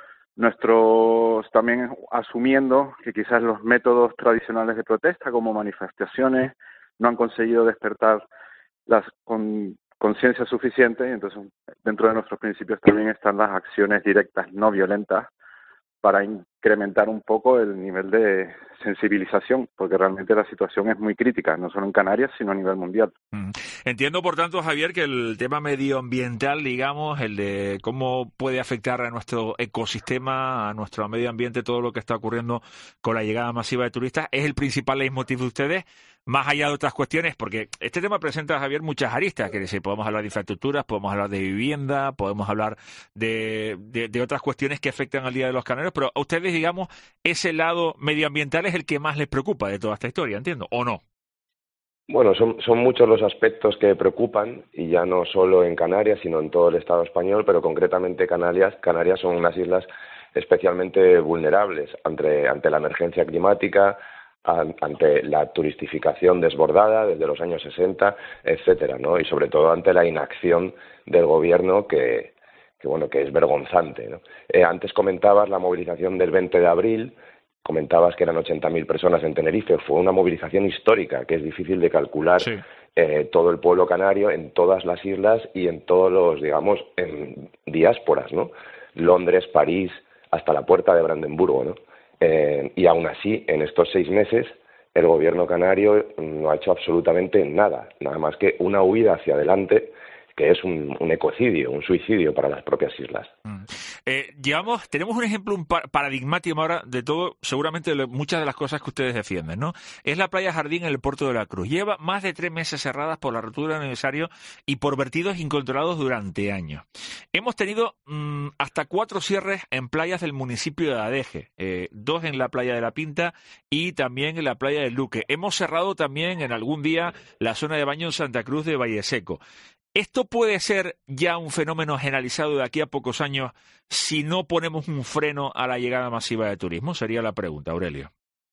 [SPEAKER 24] nosotros también asumiendo que quizás los métodos tradicionales de protesta, como manifestaciones, no han conseguido despertar las conciencia suficiente, y entonces dentro de nuestros principios también están las acciones directas no violentas para incrementar un poco el nivel de sensibilización, porque realmente la situación es muy crítica, no solo en Canarias, sino a nivel mundial.
[SPEAKER 2] Entiendo, por tanto, Javier, que el tema medioambiental, digamos, el de cómo puede afectar a nuestro ecosistema, a nuestro medio ambiente, todo lo que está ocurriendo con la llegada masiva de turistas, es el principal leitmotiv de ustedes, más allá de otras cuestiones, porque este tema presenta, Javier, muchas aristas, que decir, podemos hablar de infraestructuras, podemos hablar de vivienda, podemos hablar de otras cuestiones que afectan al día de los canarios, pero a ustedes, digamos, ese lado medioambiental es el que más les preocupa de toda esta historia, ¿entiendo? ¿O no?
[SPEAKER 3] Bueno, son muchos los aspectos que preocupan, y ya no solo en Canarias, sino en todo el Estado español, pero concretamente Canarias son unas islas especialmente vulnerables ante la emergencia climática, ante la turistificación desbordada desde los años 60, etcétera, ¿no? Y sobre todo ante la inacción del gobierno que es vergonzante, ¿no? Antes comentabas la movilización del 20 de abril, comentabas que eran 80.000 personas en Tenerife. Fue una movilización histórica, que es difícil de calcular. Sí. Todo el pueblo canario en todas las islas y en todos los, digamos, en diásporas, ¿no? Londres, París, hasta la puerta de Brandenburgo, ¿no? Y aún así, en estos 6 meses, el gobierno canario no ha hecho absolutamente nada más que una huida hacia adelante, que es un ecocidio, un suicidio para las propias islas.
[SPEAKER 2] Tenemos un ejemplo paradigmático ahora de todo, seguramente de muchas de las cosas que ustedes defienden, ¿no? Es la playa Jardín en el puerto de la Cruz. Lleva más de 3 meses cerradas por la rotura del aniversario y por vertidos incontrolados durante años. Hemos tenido hasta 4 cierres en playas del municipio de Adeje, 2 en la playa de La Pinta y también en la playa del Luque. Hemos cerrado también en algún día la zona de baño en Santa Cruz de Valleseco. ¿Esto puede ser ya un fenómeno generalizado de aquí a pocos años si no ponemos un freno a la llegada masiva de turismo? Sería la pregunta, Aurelio.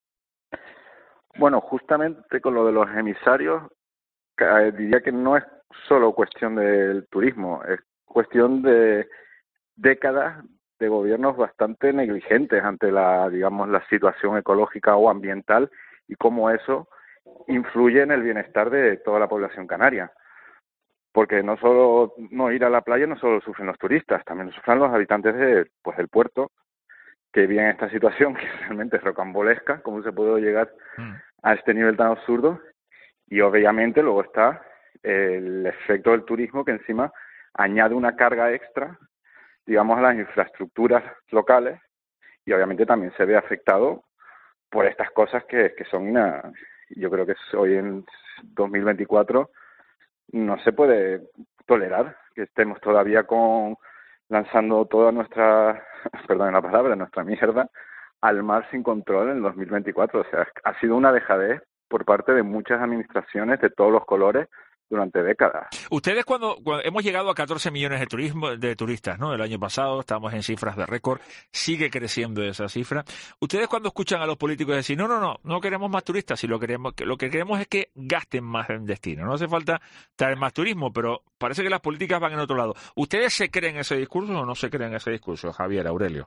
[SPEAKER 24] Bueno, justamente con lo de los emisarios, diría que no es solo cuestión del turismo, es cuestión de décadas de gobiernos bastante negligentes ante la situación ecológica o ambiental y cómo eso influye en el bienestar de toda la población canaria. Porque no solo no ir a la playa, no solo sufren los turistas, también sufren los habitantes del puerto, que viven esta situación que realmente es rocambolesca, cómo se puede llegar a este nivel tan absurdo. Y obviamente luego está el efecto del turismo, que encima añade una carga extra, digamos, a las infraestructuras locales, y obviamente también se ve afectado por estas cosas que son yo creo que hoy en 2024 no se puede tolerar que estemos todavía lanzando toda nuestra, perdón la palabra, nuestra mierda al mar sin control en el 2024. O sea, ha sido una dejadez por parte de muchas administraciones de todos los colores durante décadas.
[SPEAKER 2] Ustedes cuando hemos llegado a 14 millones de turistas, ¿no? El año pasado estamos en cifras de récord, sigue creciendo esa cifra. Ustedes cuando escuchan a los políticos decir, no queremos más turistas, y lo que queremos es que gasten más en destino. No hace falta traer más turismo, pero parece que las políticas van en otro lado. ¿Ustedes se creen ese discurso o no se creen ese discurso, Javier, Aurelio?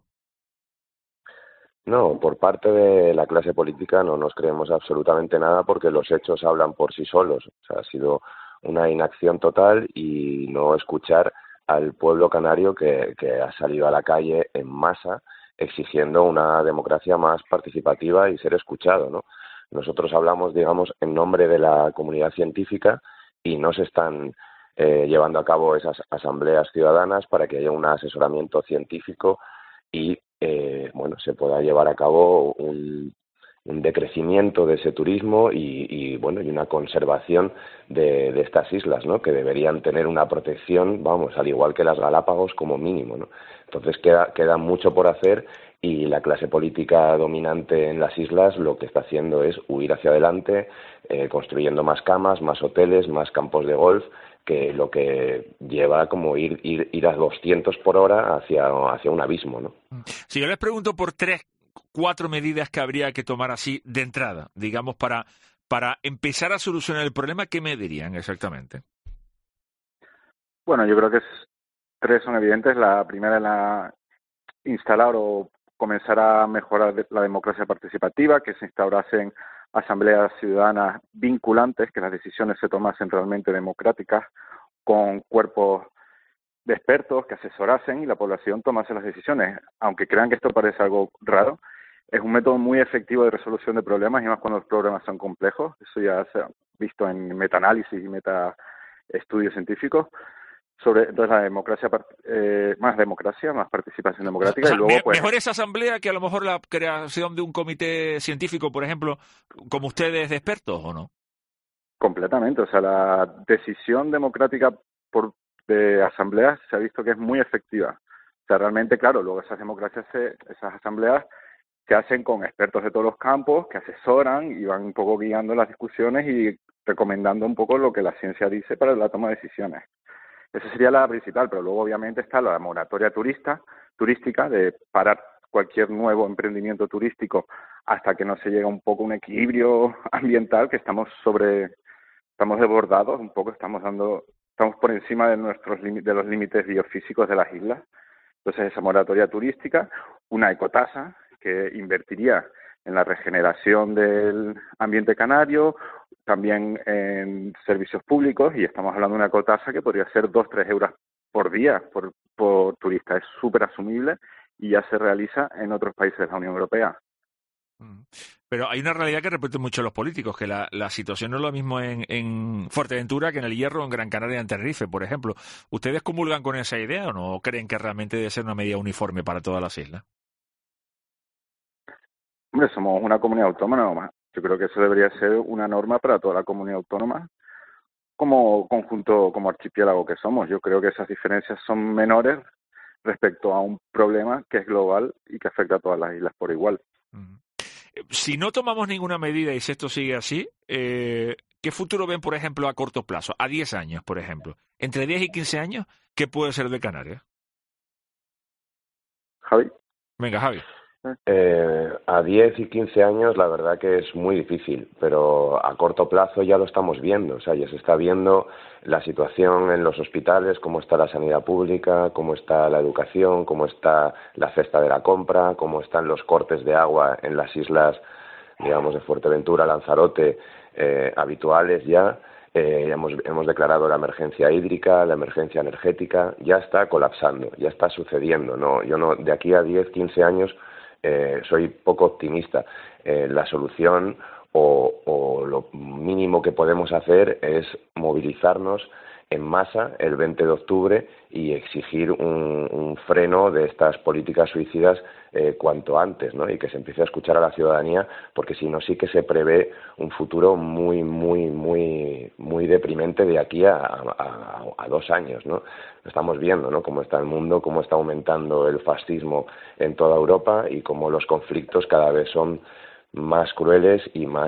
[SPEAKER 3] No, por parte de la clase política no nos creemos absolutamente nada, porque los hechos hablan por sí solos. O sea, ha sido una inacción total y no escuchar al pueblo canario que ha salido a la calle en masa exigiendo una democracia más participativa y ser escuchado, ¿no? Nosotros hablamos, digamos, en nombre de la comunidad científica y no se están llevando a cabo esas asambleas ciudadanas para que haya un asesoramiento científico y se pueda llevar a cabo un decrecimiento de ese turismo y una conservación de estas islas, ¿no? Que deberían tener una protección, al igual que las Galápagos como mínimo, ¿no? Entonces queda mucho por hacer y la clase política dominante en las islas lo que está haciendo es huir hacia adelante, construyendo más camas, más hoteles, más campos de golf, que lo que lleva como ir a 200 por hora hacia un abismo, ¿no?
[SPEAKER 2] Si yo les pregunto por 3-4 medidas que habría que tomar así de entrada, digamos, para empezar a solucionar el problema, ¿qué me dirían exactamente?
[SPEAKER 24] Bueno, yo creo que 3 son evidentes. La primera es instalar o comenzar a mejorar la democracia participativa, que se instaurasen asambleas ciudadanas vinculantes, que las decisiones se tomasen realmente democráticas, con cuerpos de expertos que asesorasen y la población tomase las decisiones. Aunque crean que esto parece algo raro, es un método muy efectivo de resolución de problemas, y más cuando los problemas son complejos. Eso ya se ha visto en metaanálisis y metaestudios científicos. Entonces la democracia, más participación democrática.
[SPEAKER 2] O sea,
[SPEAKER 24] y luego,
[SPEAKER 2] mejor esa asamblea que a lo mejor la creación de un comité científico, por ejemplo, como ustedes de expertos, ¿o no?
[SPEAKER 24] Completamente. O sea, la decisión democrática de asambleas se ha visto que es muy efectiva. O sea, realmente, claro, luego esas asambleas se hacen con expertos de todos los campos que asesoran y van un poco guiando las discusiones y recomendando un poco lo que la ciencia dice para la toma de decisiones. Esa sería la principal, pero luego obviamente está la moratoria turística, de parar cualquier nuevo emprendimiento turístico hasta que no se llegue a un poco un equilibrio ambiental, que estamos desbordados un poco, estamos por encima de los límites biofísicos de las islas. Entonces esa moratoria turística, una ecotasa que invertiría en la regeneración del ambiente canario, también en servicios públicos, y estamos hablando de una ecotasa que podría ser 2-3 euros por día por turista. Es súper asumible y ya se realiza en otros países de la Unión Europea.
[SPEAKER 2] Pero hay una realidad que repiten mucho los políticos, que la situación no es lo mismo en Fuerteventura que en El Hierro o en Gran Canaria, en Tenerife, por ejemplo. ¿Ustedes comulgan con esa idea o no creen que realmente debe ser una medida uniforme para todas las islas?
[SPEAKER 24] Hombre, somos una comunidad autónoma. Yo creo que eso debería ser una norma para toda la comunidad autónoma, como conjunto, como archipiélago que somos. Yo creo que esas diferencias son menores respecto a un problema que es global y que afecta a todas las islas por igual.
[SPEAKER 2] Si no tomamos ninguna medida y si esto sigue así, ¿qué futuro ven, por ejemplo, a corto plazo? A 10 años, por ejemplo. Entre 10 y 15 años, ¿qué puede ser de Canarias?
[SPEAKER 24] Javi.
[SPEAKER 2] Venga, Javi.
[SPEAKER 3] A 10 y 15 años la verdad que es muy difícil, pero a corto plazo ya lo estamos viendo. O sea, ya se está viendo la situación en los hospitales, cómo está la sanidad pública, cómo está la educación, cómo está la cesta de la compra, cómo están los cortes de agua en las islas, digamos, de Fuerteventura, Lanzarote, habituales ya. Hemos declarado la emergencia hídrica, la emergencia energética. Ya está colapsando, ya está sucediendo. De aquí a 10, 15 años soy poco optimista. La solución o lo mínimo que podemos hacer es movilizarnos en masa el 20 de octubre y exigir un freno de estas políticas suicidas cuanto antes, ¿no? Y que se empiece a escuchar a la ciudadanía, porque si no sí que se prevé un futuro muy, muy, muy, muy deprimente de aquí a 2 años, ¿no? Estamos viendo, ¿no?, cómo está el mundo, cómo está aumentando el fascismo en toda Europa y cómo los conflictos cada vez son más crueles y más,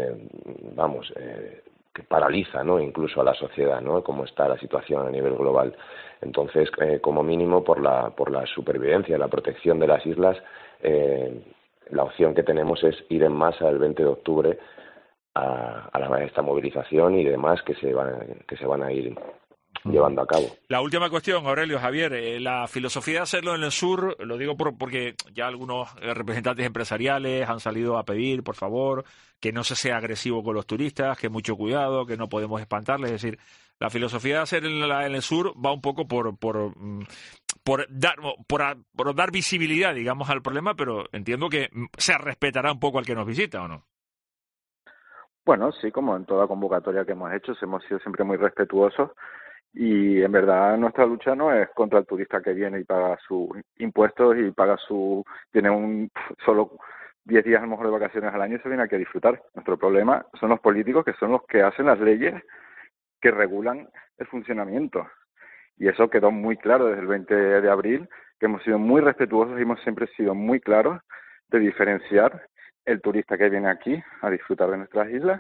[SPEAKER 3] que paraliza, ¿no?, incluso a la sociedad, ¿no?, cómo está la situación a nivel global. Entonces, como mínimo, por la supervivencia, la protección de las islas, la opción que tenemos es ir en masa el 20 de octubre a esta movilización y demás que se van a ir llevando a cabo.
[SPEAKER 2] La última cuestión, Aurelio, Javier, la filosofía de hacerlo en el sur, lo digo porque ya algunos representantes empresariales han salido a pedir, por favor, que no se sea agresivo con los turistas, que mucho cuidado, que no podemos espantarles. Es decir, la filosofía de hacer en el sur va un poco por dar visibilidad, digamos, al problema, pero entiendo que se respetará un poco al que nos visita, ¿o no?
[SPEAKER 24] Bueno, sí, como en toda convocatoria que hemos hecho, hemos sido siempre muy respetuosos. Y en verdad nuestra lucha no es contra el turista que viene y paga sus impuestos y tiene solo 10 días a lo mejor de vacaciones al año y se viene aquí a disfrutar. Nuestro problema son los políticos, que son los que hacen las leyes que regulan el funcionamiento. Y eso quedó muy claro desde el 20 de abril, que hemos sido muy respetuosos y hemos siempre sido muy claros de diferenciar el turista que viene aquí a disfrutar de nuestras islas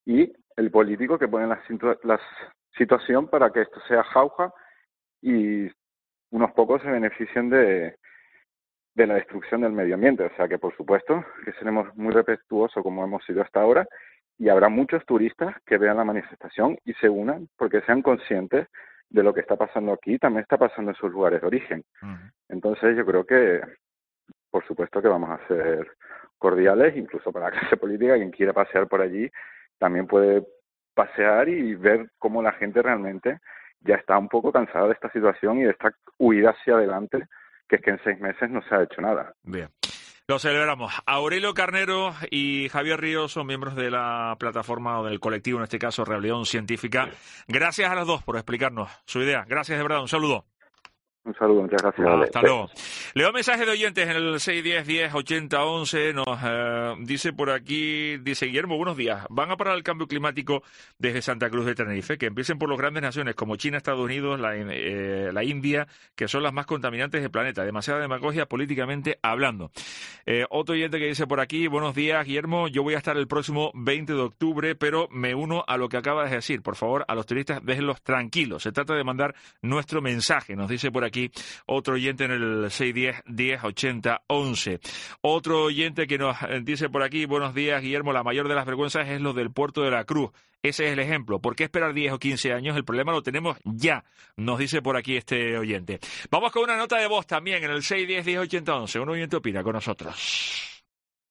[SPEAKER 24] y el político que pone la situación para que esto sea jauja y unos pocos se beneficien de la destrucción del medio ambiente. O sea que, por supuesto, que seremos muy respetuosos como hemos sido hasta ahora, y habrá muchos turistas que vean la manifestación y se unan porque sean conscientes de lo que está pasando aquí, también está pasando en sus lugares de origen. Entonces yo creo que, por supuesto que vamos a ser cordiales, incluso para la clase política, quien quiera pasear por allí también puede pasear y ver cómo la gente realmente ya está un poco cansada de esta situación y de esta huida hacia adelante, que es que en 6 meses no se ha hecho nada.
[SPEAKER 2] Bien. Lo celebramos. Aurelio Carnero y Javier Ríos son miembros de la plataforma o del colectivo, en este caso Rebelión Científica. Gracias a los dos por explicarnos su idea. Gracias de verdad. Un saludo.
[SPEAKER 24] Un saludo, muchas gracias.
[SPEAKER 2] Hasta luego. Leo mensajes de oyentes en el 610-10-80-11. Nos dice por aquí, dice Guillermo, buenos días. Van a parar el cambio climático desde Santa Cruz de Tenerife, que empiecen por las grandes naciones como China, Estados Unidos, la India, que son las más contaminantes del planeta. Demasiada demagogia políticamente hablando. Otro oyente que dice por aquí, buenos días, Guillermo, yo voy a estar el próximo 20 de octubre, pero me uno a lo que acabas de decir. Por favor, a los turistas, déjenlos tranquilos. Se trata de mandar nuestro mensaje, nos dice por aquí otro oyente en el 610-10-80-11. Otro oyente que nos dice por aquí, buenos días, Guillermo, la mayor de las vergüenzas es lo del puerto de la Cruz. Ese es el ejemplo. ¿Por qué esperar 10 o 15 años? El problema lo tenemos ya, nos dice por aquí este oyente. Vamos con una nota de voz también en el 610-10-80-11. Un oyente opina con nosotros.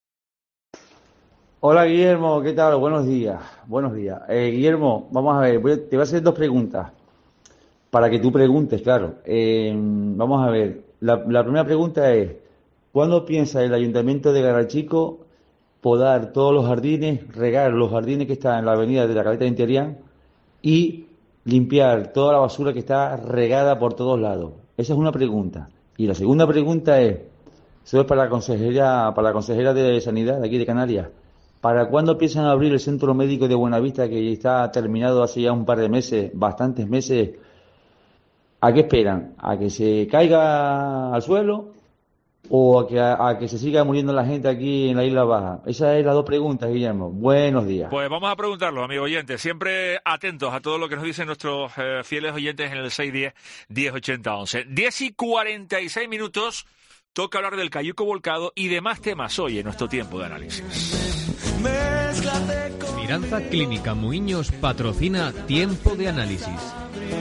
[SPEAKER 4] Hola, Guillermo, ¿qué tal? Buenos días. Buenos días. Guillermo, vamos a ver, te voy a hacer 2 preguntas. Para que tú preguntes, claro. Vamos a ver. La primera pregunta es, ¿cuándo piensa el Ayuntamiento de Garachico podar todos los jardines, regar los jardines que están en la avenida de la Caleta de Interián y limpiar toda la basura que está regada por todos lados? Esa es una pregunta. Y la segunda pregunta es, eso es para la consejera de Sanidad de aquí de Canarias. ¿Para cuándo piensan abrir el centro médico de Buenavista, que está terminado hace ya un par de meses, bastantes meses? ¿A qué esperan? ¿A que se caiga al suelo o a que se siga muriendo la gente aquí en la Isla Baja? Esas son las 2 preguntas, Guillermo. Buenos días.
[SPEAKER 2] Pues vamos a preguntarlo, amigo oyente. Siempre atentos a todo lo que nos dicen nuestros fieles oyentes en el 610-10-80-11. 10:46. Toca hablar del Cayuco volcado y demás temas hoy en nuestro tiempo de análisis.
[SPEAKER 7] Miranza Clínica Muiños patrocina Tiempo de Análisis.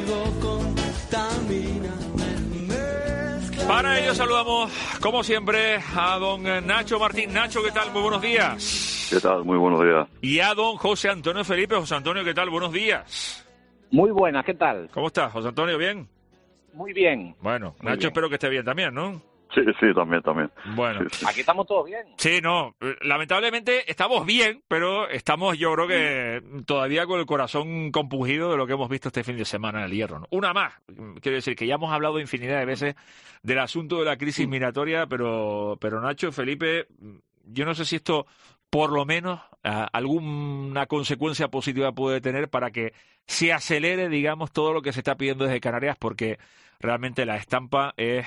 [SPEAKER 2] Para ello saludamos, como siempre, a don Nacho Martín. Nacho, ¿qué tal? Muy buenos días.
[SPEAKER 8] ¿Qué tal? Muy buenos días.
[SPEAKER 2] Y a don José Antonio Felipe. José Antonio, ¿qué tal? Buenos días.
[SPEAKER 9] Muy buenas, ¿qué tal?
[SPEAKER 2] ¿Cómo estás, José Antonio? ¿Bien?
[SPEAKER 9] Muy bien.
[SPEAKER 2] Bueno,
[SPEAKER 9] Muy
[SPEAKER 2] Nacho,
[SPEAKER 9] bien.
[SPEAKER 2] Espero que esté bien también, ¿no?
[SPEAKER 8] Sí, también.
[SPEAKER 2] Bueno.
[SPEAKER 8] Sí.
[SPEAKER 9] Aquí estamos todos bien.
[SPEAKER 2] Sí, no, lamentablemente estamos bien, pero estamos, yo creo que todavía con el corazón compungido de lo que hemos visto este fin de semana en el Hierro, ¿no? Una más, quiero decir que ya hemos hablado infinidad de veces del asunto de la crisis migratoria, pero Nacho, Felipe, yo no sé si esto por lo menos alguna consecuencia positiva puede tener para que se acelere, digamos, todo lo que se está pidiendo desde Canarias, porque realmente la estampa es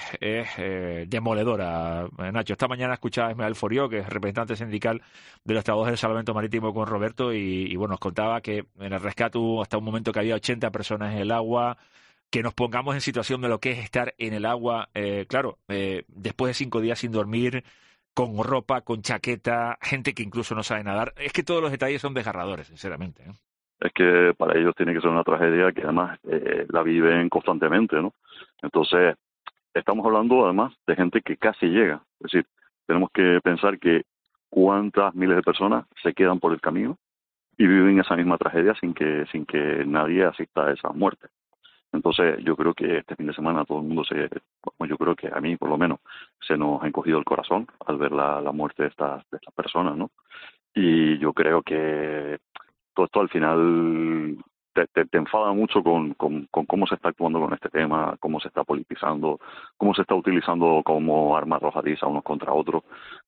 [SPEAKER 2] demoledora, Nacho. Esta mañana escuchaba a Ismael Forió, que es representante sindical de los trabajadores del salvamento marítimo con Roberto, y bueno, nos contaba que en el rescate hubo hasta un momento que había 80 personas en el agua, que nos pongamos en situación de lo que es estar en el agua, después de 5 días sin dormir, con ropa, con chaqueta, gente que incluso no sabe nadar. Es que todos los detalles son desgarradores, sinceramente, ¿eh?
[SPEAKER 8] Es que para ellos tiene que ser una tragedia que además la viven constantemente, ¿no? Entonces, estamos hablando además de gente que casi llega. Es decir, tenemos que pensar que cuántas miles de personas se quedan por el camino y viven esa misma tragedia sin que nadie asista a esa muerte. Entonces, yo creo que este fin de semana todo el mundo yo creo que a mí por lo menos se nos ha encogido el corazón al ver la muerte de estas personas, ¿no? Y yo creo que todo esto al final te enfada mucho con cómo se está actuando con este tema, cómo se está politizando, cómo se está utilizando como arma arrojadiza unos contra otros,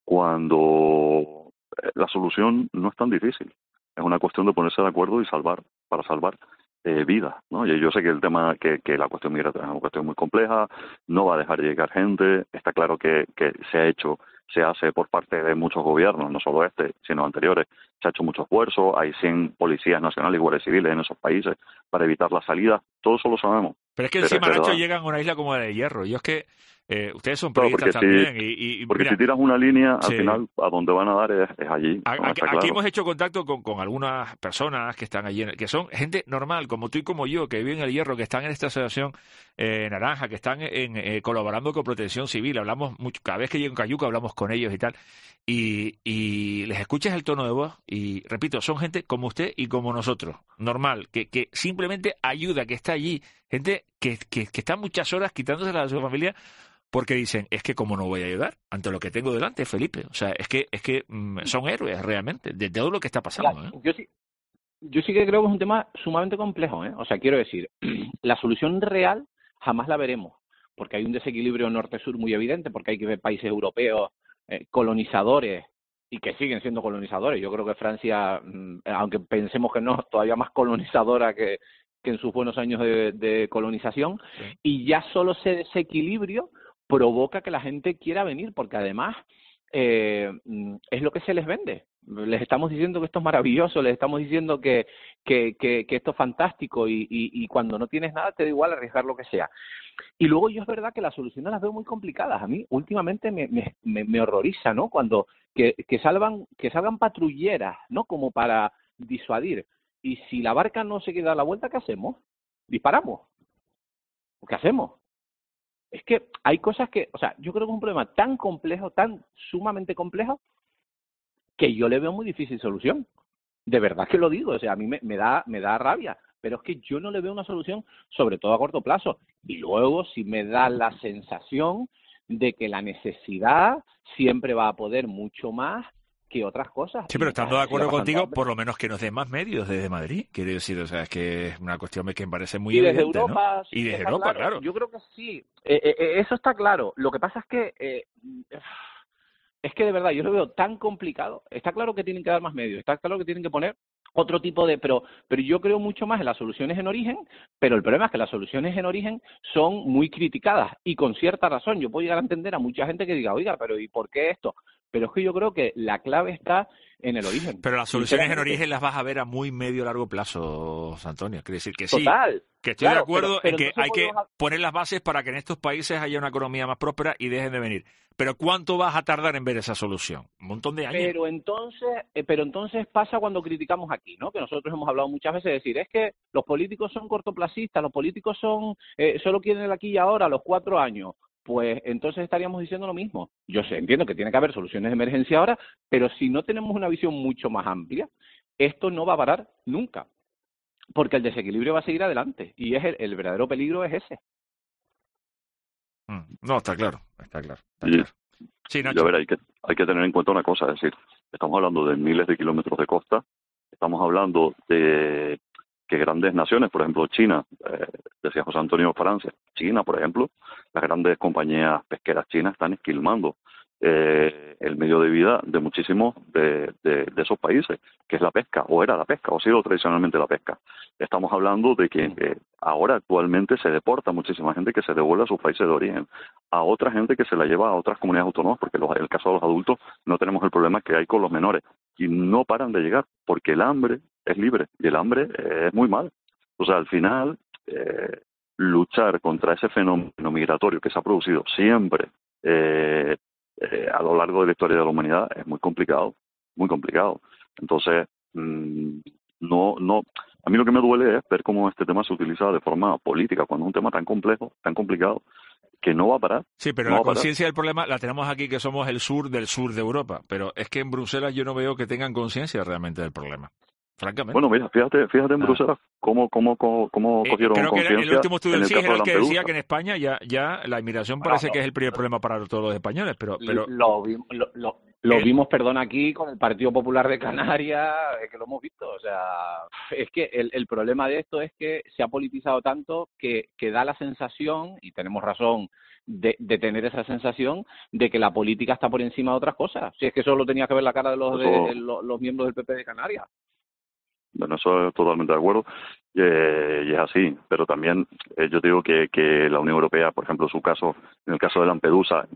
[SPEAKER 8] cuando la solución no es tan difícil. Es una cuestión de ponerse de acuerdo y salvar vidas, ¿no? Y yo sé que el tema, que la cuestión migratoria es una cuestión muy compleja, no va a dejar de llegar gente, está claro que se ha hecho se hace por parte de muchos gobiernos, no solo este, sino anteriores. Se ha hecho mucho esfuerzo, hay 100 policías nacionales y guardias civiles en esos países para evitar la salida, todo eso lo sabemos.
[SPEAKER 2] Pero es que encima, Nacho, llegan a una isla como la de Hierro. Yo es que ustedes son
[SPEAKER 8] Claro,
[SPEAKER 2] periodistas también.
[SPEAKER 8] Porque
[SPEAKER 2] Mira,
[SPEAKER 8] si tiras una línea, al
[SPEAKER 2] sí.
[SPEAKER 8] final, a donde van a dar es allí.
[SPEAKER 2] Aquí hemos hecho contacto con algunas personas que están allí, que son gente normal, como tú y como yo, que viven en el Hierro, que están en esta asociación naranja, que están colaborando con Protección Civil. Hablamos mucho, cada vez que llego en Cayuca hablamos con ellos y tal. Y les escuchas el tono de voz y, repito, son gente como usted y como nosotros, normal, que simplemente ayuda, que está allí, gente que está muchas horas quitándosela a su familia porque dicen, es que como no voy a ayudar ante lo que tengo delante, Felipe. O sea, es que son héroes realmente de todo lo que está pasando.
[SPEAKER 9] Yo sí que creo que es un tema sumamente complejo, ¿eh? O sea, quiero decir, la solución real jamás la veremos, porque hay un desequilibrio norte-sur muy evidente, porque hay que ver países europeos colonizadores y que siguen siendo colonizadores. Yo creo que Francia, aunque pensemos que no, todavía más colonizadora que en sus buenos años de colonización, sí. Y ya solo ese desequilibrio provoca que la gente quiera venir, porque además es lo que se les vende. Les estamos diciendo que esto es maravilloso, les estamos diciendo que esto es fantástico y cuando no tienes nada te da igual arriesgar lo que sea. Y luego yo es verdad que las soluciones las veo muy complicadas. A mí últimamente me horroriza, ¿no? Cuando que salgan patrulleras, ¿no? Como para disuadir. Y si la barca no se quiere dar la vuelta, ¿qué hacemos? ¿Disparamos? ¿Qué hacemos? Es que hay cosas que, o sea, yo creo que es un problema tan complejo, tan sumamente complejo, que yo le veo muy difícil solución. De verdad que lo digo, o sea, a mí me da rabia, pero es que yo no le veo una solución, sobre todo a corto plazo. Y luego sí me da la sensación de que la necesidad siempre va a poder mucho más que otras cosas.
[SPEAKER 2] Sí, pero estando de acuerdo contigo, por lo menos que nos den más medios desde Madrid, quiero decir, o sea, es que es una cuestión que me parece muy evidente,
[SPEAKER 9] desde Europa,
[SPEAKER 2] ¿no?
[SPEAKER 9] Sí,
[SPEAKER 2] y desde Europa, claro.
[SPEAKER 9] Yo creo que sí, eso está claro. Lo que pasa es que de verdad yo lo veo tan complicado. Está claro que tienen que dar más medios, está claro que tienen que poner otro tipo de... Pero yo creo mucho más en las soluciones en origen, pero el problema es que las soluciones en origen son muy criticadas y con cierta razón. Yo puedo llegar a entender a mucha gente que diga, oiga, pero ¿y por qué esto? Pero es que yo creo que la clave está en el origen.
[SPEAKER 2] Pero las soluciones en origen las vas a ver a muy medio largo plazo, Antonio. Quiere decir que sí,
[SPEAKER 9] total,
[SPEAKER 2] que estoy
[SPEAKER 9] claro,
[SPEAKER 2] de acuerdo
[SPEAKER 9] pero
[SPEAKER 2] en que hay que poner las bases para que en estos países haya una economía más próspera y dejen de venir. Pero ¿cuánto vas a tardar en ver esa solución? Un montón de años.
[SPEAKER 9] Pero entonces pasa cuando criticamos aquí, ¿no? Que nosotros hemos hablado muchas veces de decir, es que los políticos son cortoplacistas, los políticos son solo quieren el aquí y ahora, los 4 años. Pues entonces estaríamos diciendo lo mismo. Yo entiendo que tiene que haber soluciones de emergencia ahora, pero si no tenemos una visión mucho más amplia, esto no va a parar nunca, porque el desequilibrio va a seguir adelante y es el verdadero peligro es ese.
[SPEAKER 2] No, está claro. Sí, Nacho.
[SPEAKER 8] Y a ver, hay que tener en cuenta una cosa, es decir, estamos hablando de miles de kilómetros de costa, estamos hablando de que grandes naciones, por ejemplo China, decía José Antonio Francia, China, por ejemplo, las grandes compañías pesqueras chinas están esquilmando el medio de vida de muchísimos de esos países, que es la pesca, o era la pesca, o ha sido tradicionalmente la pesca. Estamos hablando de que ahora actualmente se deporta muchísima gente que se devuelve a sus países de origen, a otra gente que se la lleva a otras comunidades autónomas, porque en el caso de los adultos no tenemos el problema que hay con los menores, y no paran de llegar, porque el hambre es libre, y el hambre es muy mal. O sea, al final, luchar contra ese fenómeno migratorio que se ha producido siempre a lo largo de la historia de la humanidad es muy complicado, muy complicado. Entonces, a mí lo que me duele es ver cómo este tema se utiliza de forma política, cuando es un tema tan complejo, tan complicado, que no va a parar.
[SPEAKER 2] Sí, pero la conciencia del problema la tenemos aquí, que somos el sur del sur de Europa, pero es que en Bruselas yo no veo que tengan conciencia realmente del problema. Francamente.
[SPEAKER 8] Bueno, mira, fíjate en Bruselas cómo cogieron
[SPEAKER 2] creo
[SPEAKER 8] conciencia.
[SPEAKER 2] Que el último estudio del CIS era el que decía que en
[SPEAKER 8] Lampedusa.
[SPEAKER 2] España ya la inmigración parece que es el primer problema para todos los españoles, pero
[SPEAKER 9] lo vimos, perdón, aquí con el Partido Popular de Canarias, que lo hemos visto. O sea, es que el problema de esto es que se ha politizado tanto que da la sensación, y tenemos razón de tener esa sensación, de que la política está por encima de otras cosas. Si es que solo tenía que ver la cara de los miembros del PP de Canarias.
[SPEAKER 8] Bueno, eso es totalmente de acuerdo y es así, pero también yo digo que la Unión Europea, por ejemplo, en el caso de Lampedusa,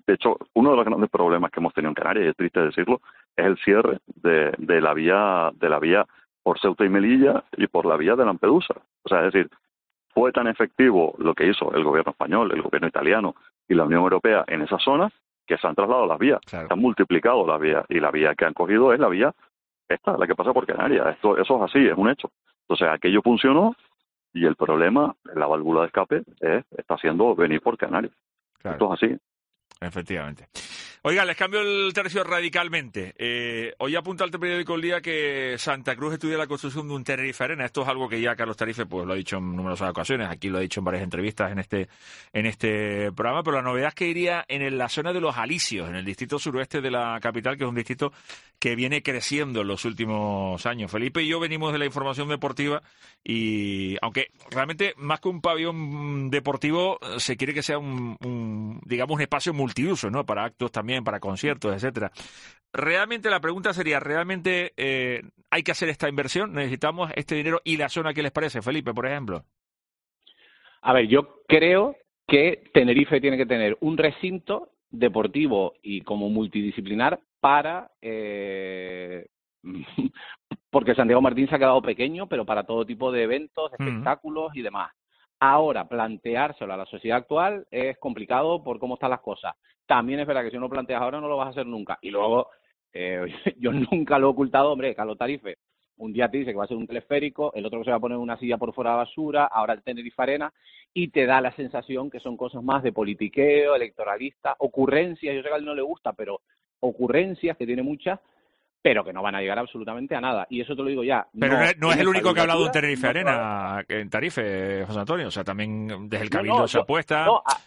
[SPEAKER 8] de hecho, uno de los grandes problemas que hemos tenido en Canarias, y es triste decirlo, es el cierre de la vía por Ceuta y Melilla y por la vía de Lampedusa. O sea, es decir, fue tan efectivo lo que hizo el gobierno español, el gobierno italiano y la Unión Europea en esas zonas que se han trasladado las vías, se han multiplicado las vías, y la vía que han cogido es la vía esta, la que pasa por Canarias. Eso es así, es un hecho. Entonces, aquello funcionó y el problema, la válvula de escape, está haciendo venir por Canarias.
[SPEAKER 2] Claro.
[SPEAKER 8] Esto es así.
[SPEAKER 2] Efectivamente. Oiga, les cambio el tercio radicalmente. Hoy apunta el periódico El Día que Santa Cruz estudia la construcción de un Tenerife Arena. Esto es algo que ya Carlos Tarife pues lo ha dicho en numerosas ocasiones. Aquí lo ha dicho en varias entrevistas en este programa. Pero la novedad es que iría en la zona de Los Alisios, en el distrito suroeste de la capital, que es un distrito que viene creciendo en los últimos años. Felipe y yo venimos de la información deportiva y, aunque realmente más que un pabellón deportivo, se quiere que sea un espacio multiuso, ¿no? Para actos también, para conciertos, etcétera. Realmente la pregunta sería, ¿realmente hay que hacer esta inversión? ¿Necesitamos este dinero y la zona? ¿Qué les parece, Felipe, por ejemplo?
[SPEAKER 9] A ver, yo creo que Tenerife tiene que tener un recinto deportivo y como multidisciplinar para porque Santiago Martín se ha quedado pequeño, pero para todo tipo de eventos, espectáculos y demás. Ahora, planteárselo a la sociedad actual es complicado por cómo están las cosas. También es verdad que si no lo planteas ahora no lo vas a hacer nunca. Y luego, yo nunca lo he ocultado, hombre, Carlos Tarife un día te dice que va a ser un teleférico, el otro que se va a poner una silla por fuera de basura, ahora el Tenerife Arena, y te da la sensación que son cosas más de politiqueo, electoralista, ocurrencias, yo sé que a él no le gusta, pero ocurrencias, que tiene muchas, pero que no van a llegar absolutamente a nada. Y eso te lo digo ya.
[SPEAKER 2] Pero no es el único que ha hablado de un Tenerife Arena en Tarife, José Antonio. O sea, también desde el Cabildo se apuesta.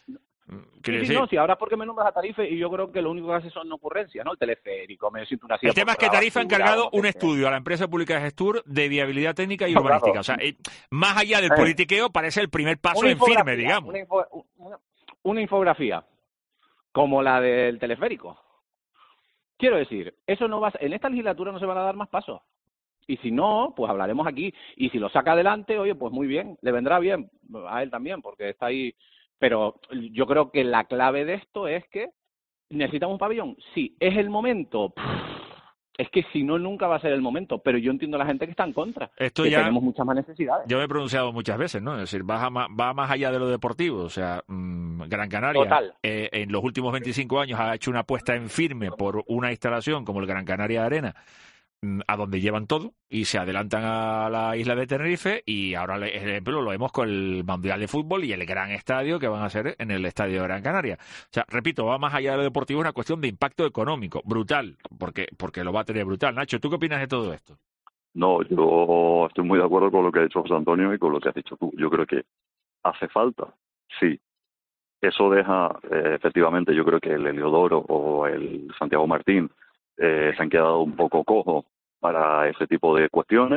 [SPEAKER 9] Si ahora es porque me nombras a Tarife y yo creo que lo único que hace son ocurrencias, ¿no? El teleférico, me siento una silla.
[SPEAKER 2] El tema es que Tarife ha encargado un estudio a la empresa pública de Gestur de viabilidad técnica y urbanística. O sea, más allá del politiqueo, parece el primer paso en firme, digamos.
[SPEAKER 9] Una infografía, como la del teleférico. Quiero decir, eso no va en esta legislatura no se van a dar más pasos. Y si no, pues hablaremos aquí. Y si lo saca adelante, oye, pues muy bien, le vendrá bien a él también, porque está ahí. Pero yo creo que la clave de esto es que necesitamos un pabellón. Sí, es el momento. Es que si no, nunca va a ser el momento. Pero yo entiendo a la gente que está en contra.
[SPEAKER 2] Esto
[SPEAKER 9] que
[SPEAKER 2] ya
[SPEAKER 9] tenemos muchas más necesidades.
[SPEAKER 2] Yo me he pronunciado muchas veces, ¿no? Es decir, va más allá de lo deportivo. O sea, Gran Canaria en los últimos 25 años ha hecho una apuesta en firme por una instalación como el Gran Canaria Arena, a donde llevan todo y se adelantan a la isla de Tenerife, y ahora el ejemplo lo vemos con el Mundial de Fútbol y el gran estadio que van a hacer en el estadio de Gran Canaria. O sea, repito, va más allá de lo deportivo, es una cuestión de impacto económico brutal, porque lo va a tener brutal. Nacho, ¿tú qué opinas de todo esto?
[SPEAKER 8] No, yo estoy muy de acuerdo con lo que ha dicho José Antonio y con lo que has dicho tú. Yo creo que hace falta, sí. Eso deja, efectivamente, yo creo que el Heliodoro o el Santiago Martín se han quedado un poco cojos para ese tipo de cuestiones.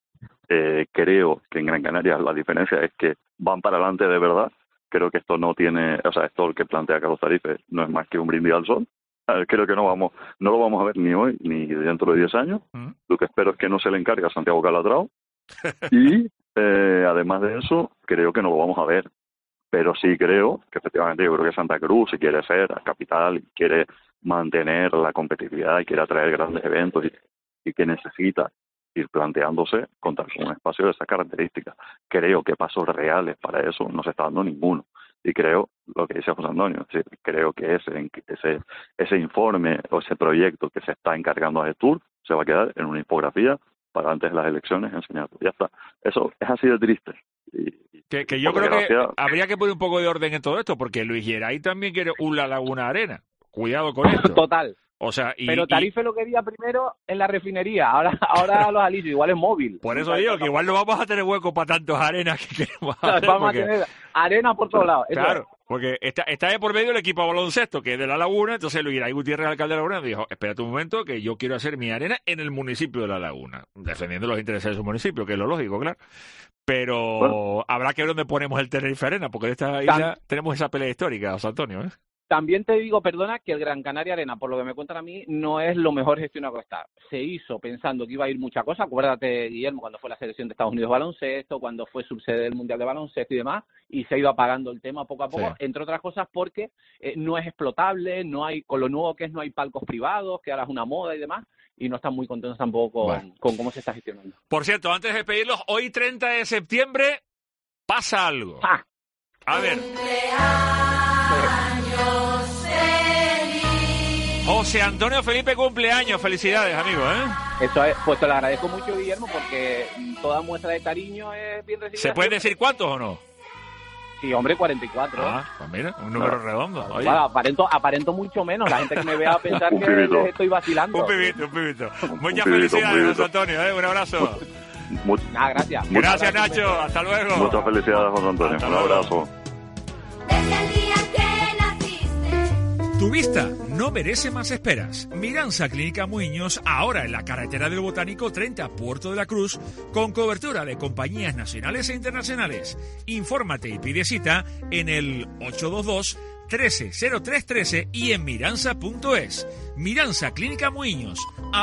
[SPEAKER 8] Creo que en Gran Canaria la diferencia es que van para adelante de verdad. Creo que esto no tiene, o sea, esto que plantea Carlos Tarife no es más que un brindis al sol. Creo que no lo vamos a ver ni hoy ni dentro de 10 años. Lo que espero es que no se le encargue a Santiago Calatrao. Y además de eso, creo que no lo vamos a ver. Pero sí creo que efectivamente, yo creo que Santa Cruz, si quiere ser capital, quiere mantener la competitividad y quiere atraer grandes eventos y que necesita ir planteándose contar con un espacio de esas características. Creo que pasos reales para eso no se está dando ninguno. Y creo, lo que dice José Antonio, sí, creo que ese informe o ese proyecto que se está encargando a Gestur se va a quedar en una infografía para antes de las elecciones enseñarlo. Ya está. Eso es así de triste.
[SPEAKER 2] Que yo creo que habría que poner un poco de orden en todo esto, porque Luis Geray también quiere una Laguna Arena. Cuidado con esto.
[SPEAKER 9] Total.
[SPEAKER 2] O sea,
[SPEAKER 9] pero Tarife lo quería primero en la refinería, ahora los Alisios, igual es móvil.
[SPEAKER 2] Por eso digo que igual no vamos a tener hueco para tantas arenas que queremos hacer.
[SPEAKER 9] Vamos a tener arenas por todos lados.
[SPEAKER 2] Claro, porque está de por medio el equipo de baloncesto, que es de La Laguna. Entonces Luis Geray Gutiérrez, alcalde de La Laguna, dijo, espérate un momento, que yo quiero hacer mi arena en el municipio de La Laguna, defendiendo los intereses de su municipio, que es lo lógico, claro. Pero habrá que ver dónde ponemos el Tenerife Arena, porque en esta isla tenemos esa pelea histórica, José Antonio, ¿eh?
[SPEAKER 9] También te digo, perdona, que el Gran Canaria Arena, por lo que me cuentan a mí, no es lo mejor gestionado que está. Se hizo pensando que iba a ir mucha cosa. Acuérdate, Guillermo, cuando fue la selección de Estados Unidos de baloncesto, cuando fue subsede del Mundial de Baloncesto y demás, y se ha ido apagando el tema poco a poco, sí. Entre otras cosas porque no es explotable, no hay, con lo nuevo que es, no hay palcos privados, que ahora es una moda y demás, y no están muy contentos tampoco con cómo se está gestionando.
[SPEAKER 2] Por cierto, antes de despedirlos, hoy 30 de septiembre pasa algo. A ver. José Antonio Felipe cumpleaños, felicidades, amigo, ¿eh?
[SPEAKER 9] Eso es, pues te lo agradezco mucho, Guillermo, porque toda muestra de cariño es bien recibida.
[SPEAKER 2] ¿Se puede decir cuántos o no?
[SPEAKER 9] Sí, hombre, 44.
[SPEAKER 2] Pues mira, un número redondo. Oye.
[SPEAKER 9] Bueno, aparento mucho menos. La gente que me vea a pensar que les estoy vacilando.
[SPEAKER 2] Un pibito. Muchas felicidades, José Antonio, un abrazo.
[SPEAKER 9] Gracias.
[SPEAKER 2] Gracias, Nacho. Hasta luego.
[SPEAKER 8] Muchas felicidades, José Antonio. Un abrazo.
[SPEAKER 2] Tu vista no merece más esperas. Miranza Clínica Muñoz, ahora en la carretera del Botánico 30, Puerto de la Cruz, con cobertura de compañías nacionales e internacionales. Infórmate y pide cita en el 822-130313 y en miranza.es. Miranza Clínica Muñoz.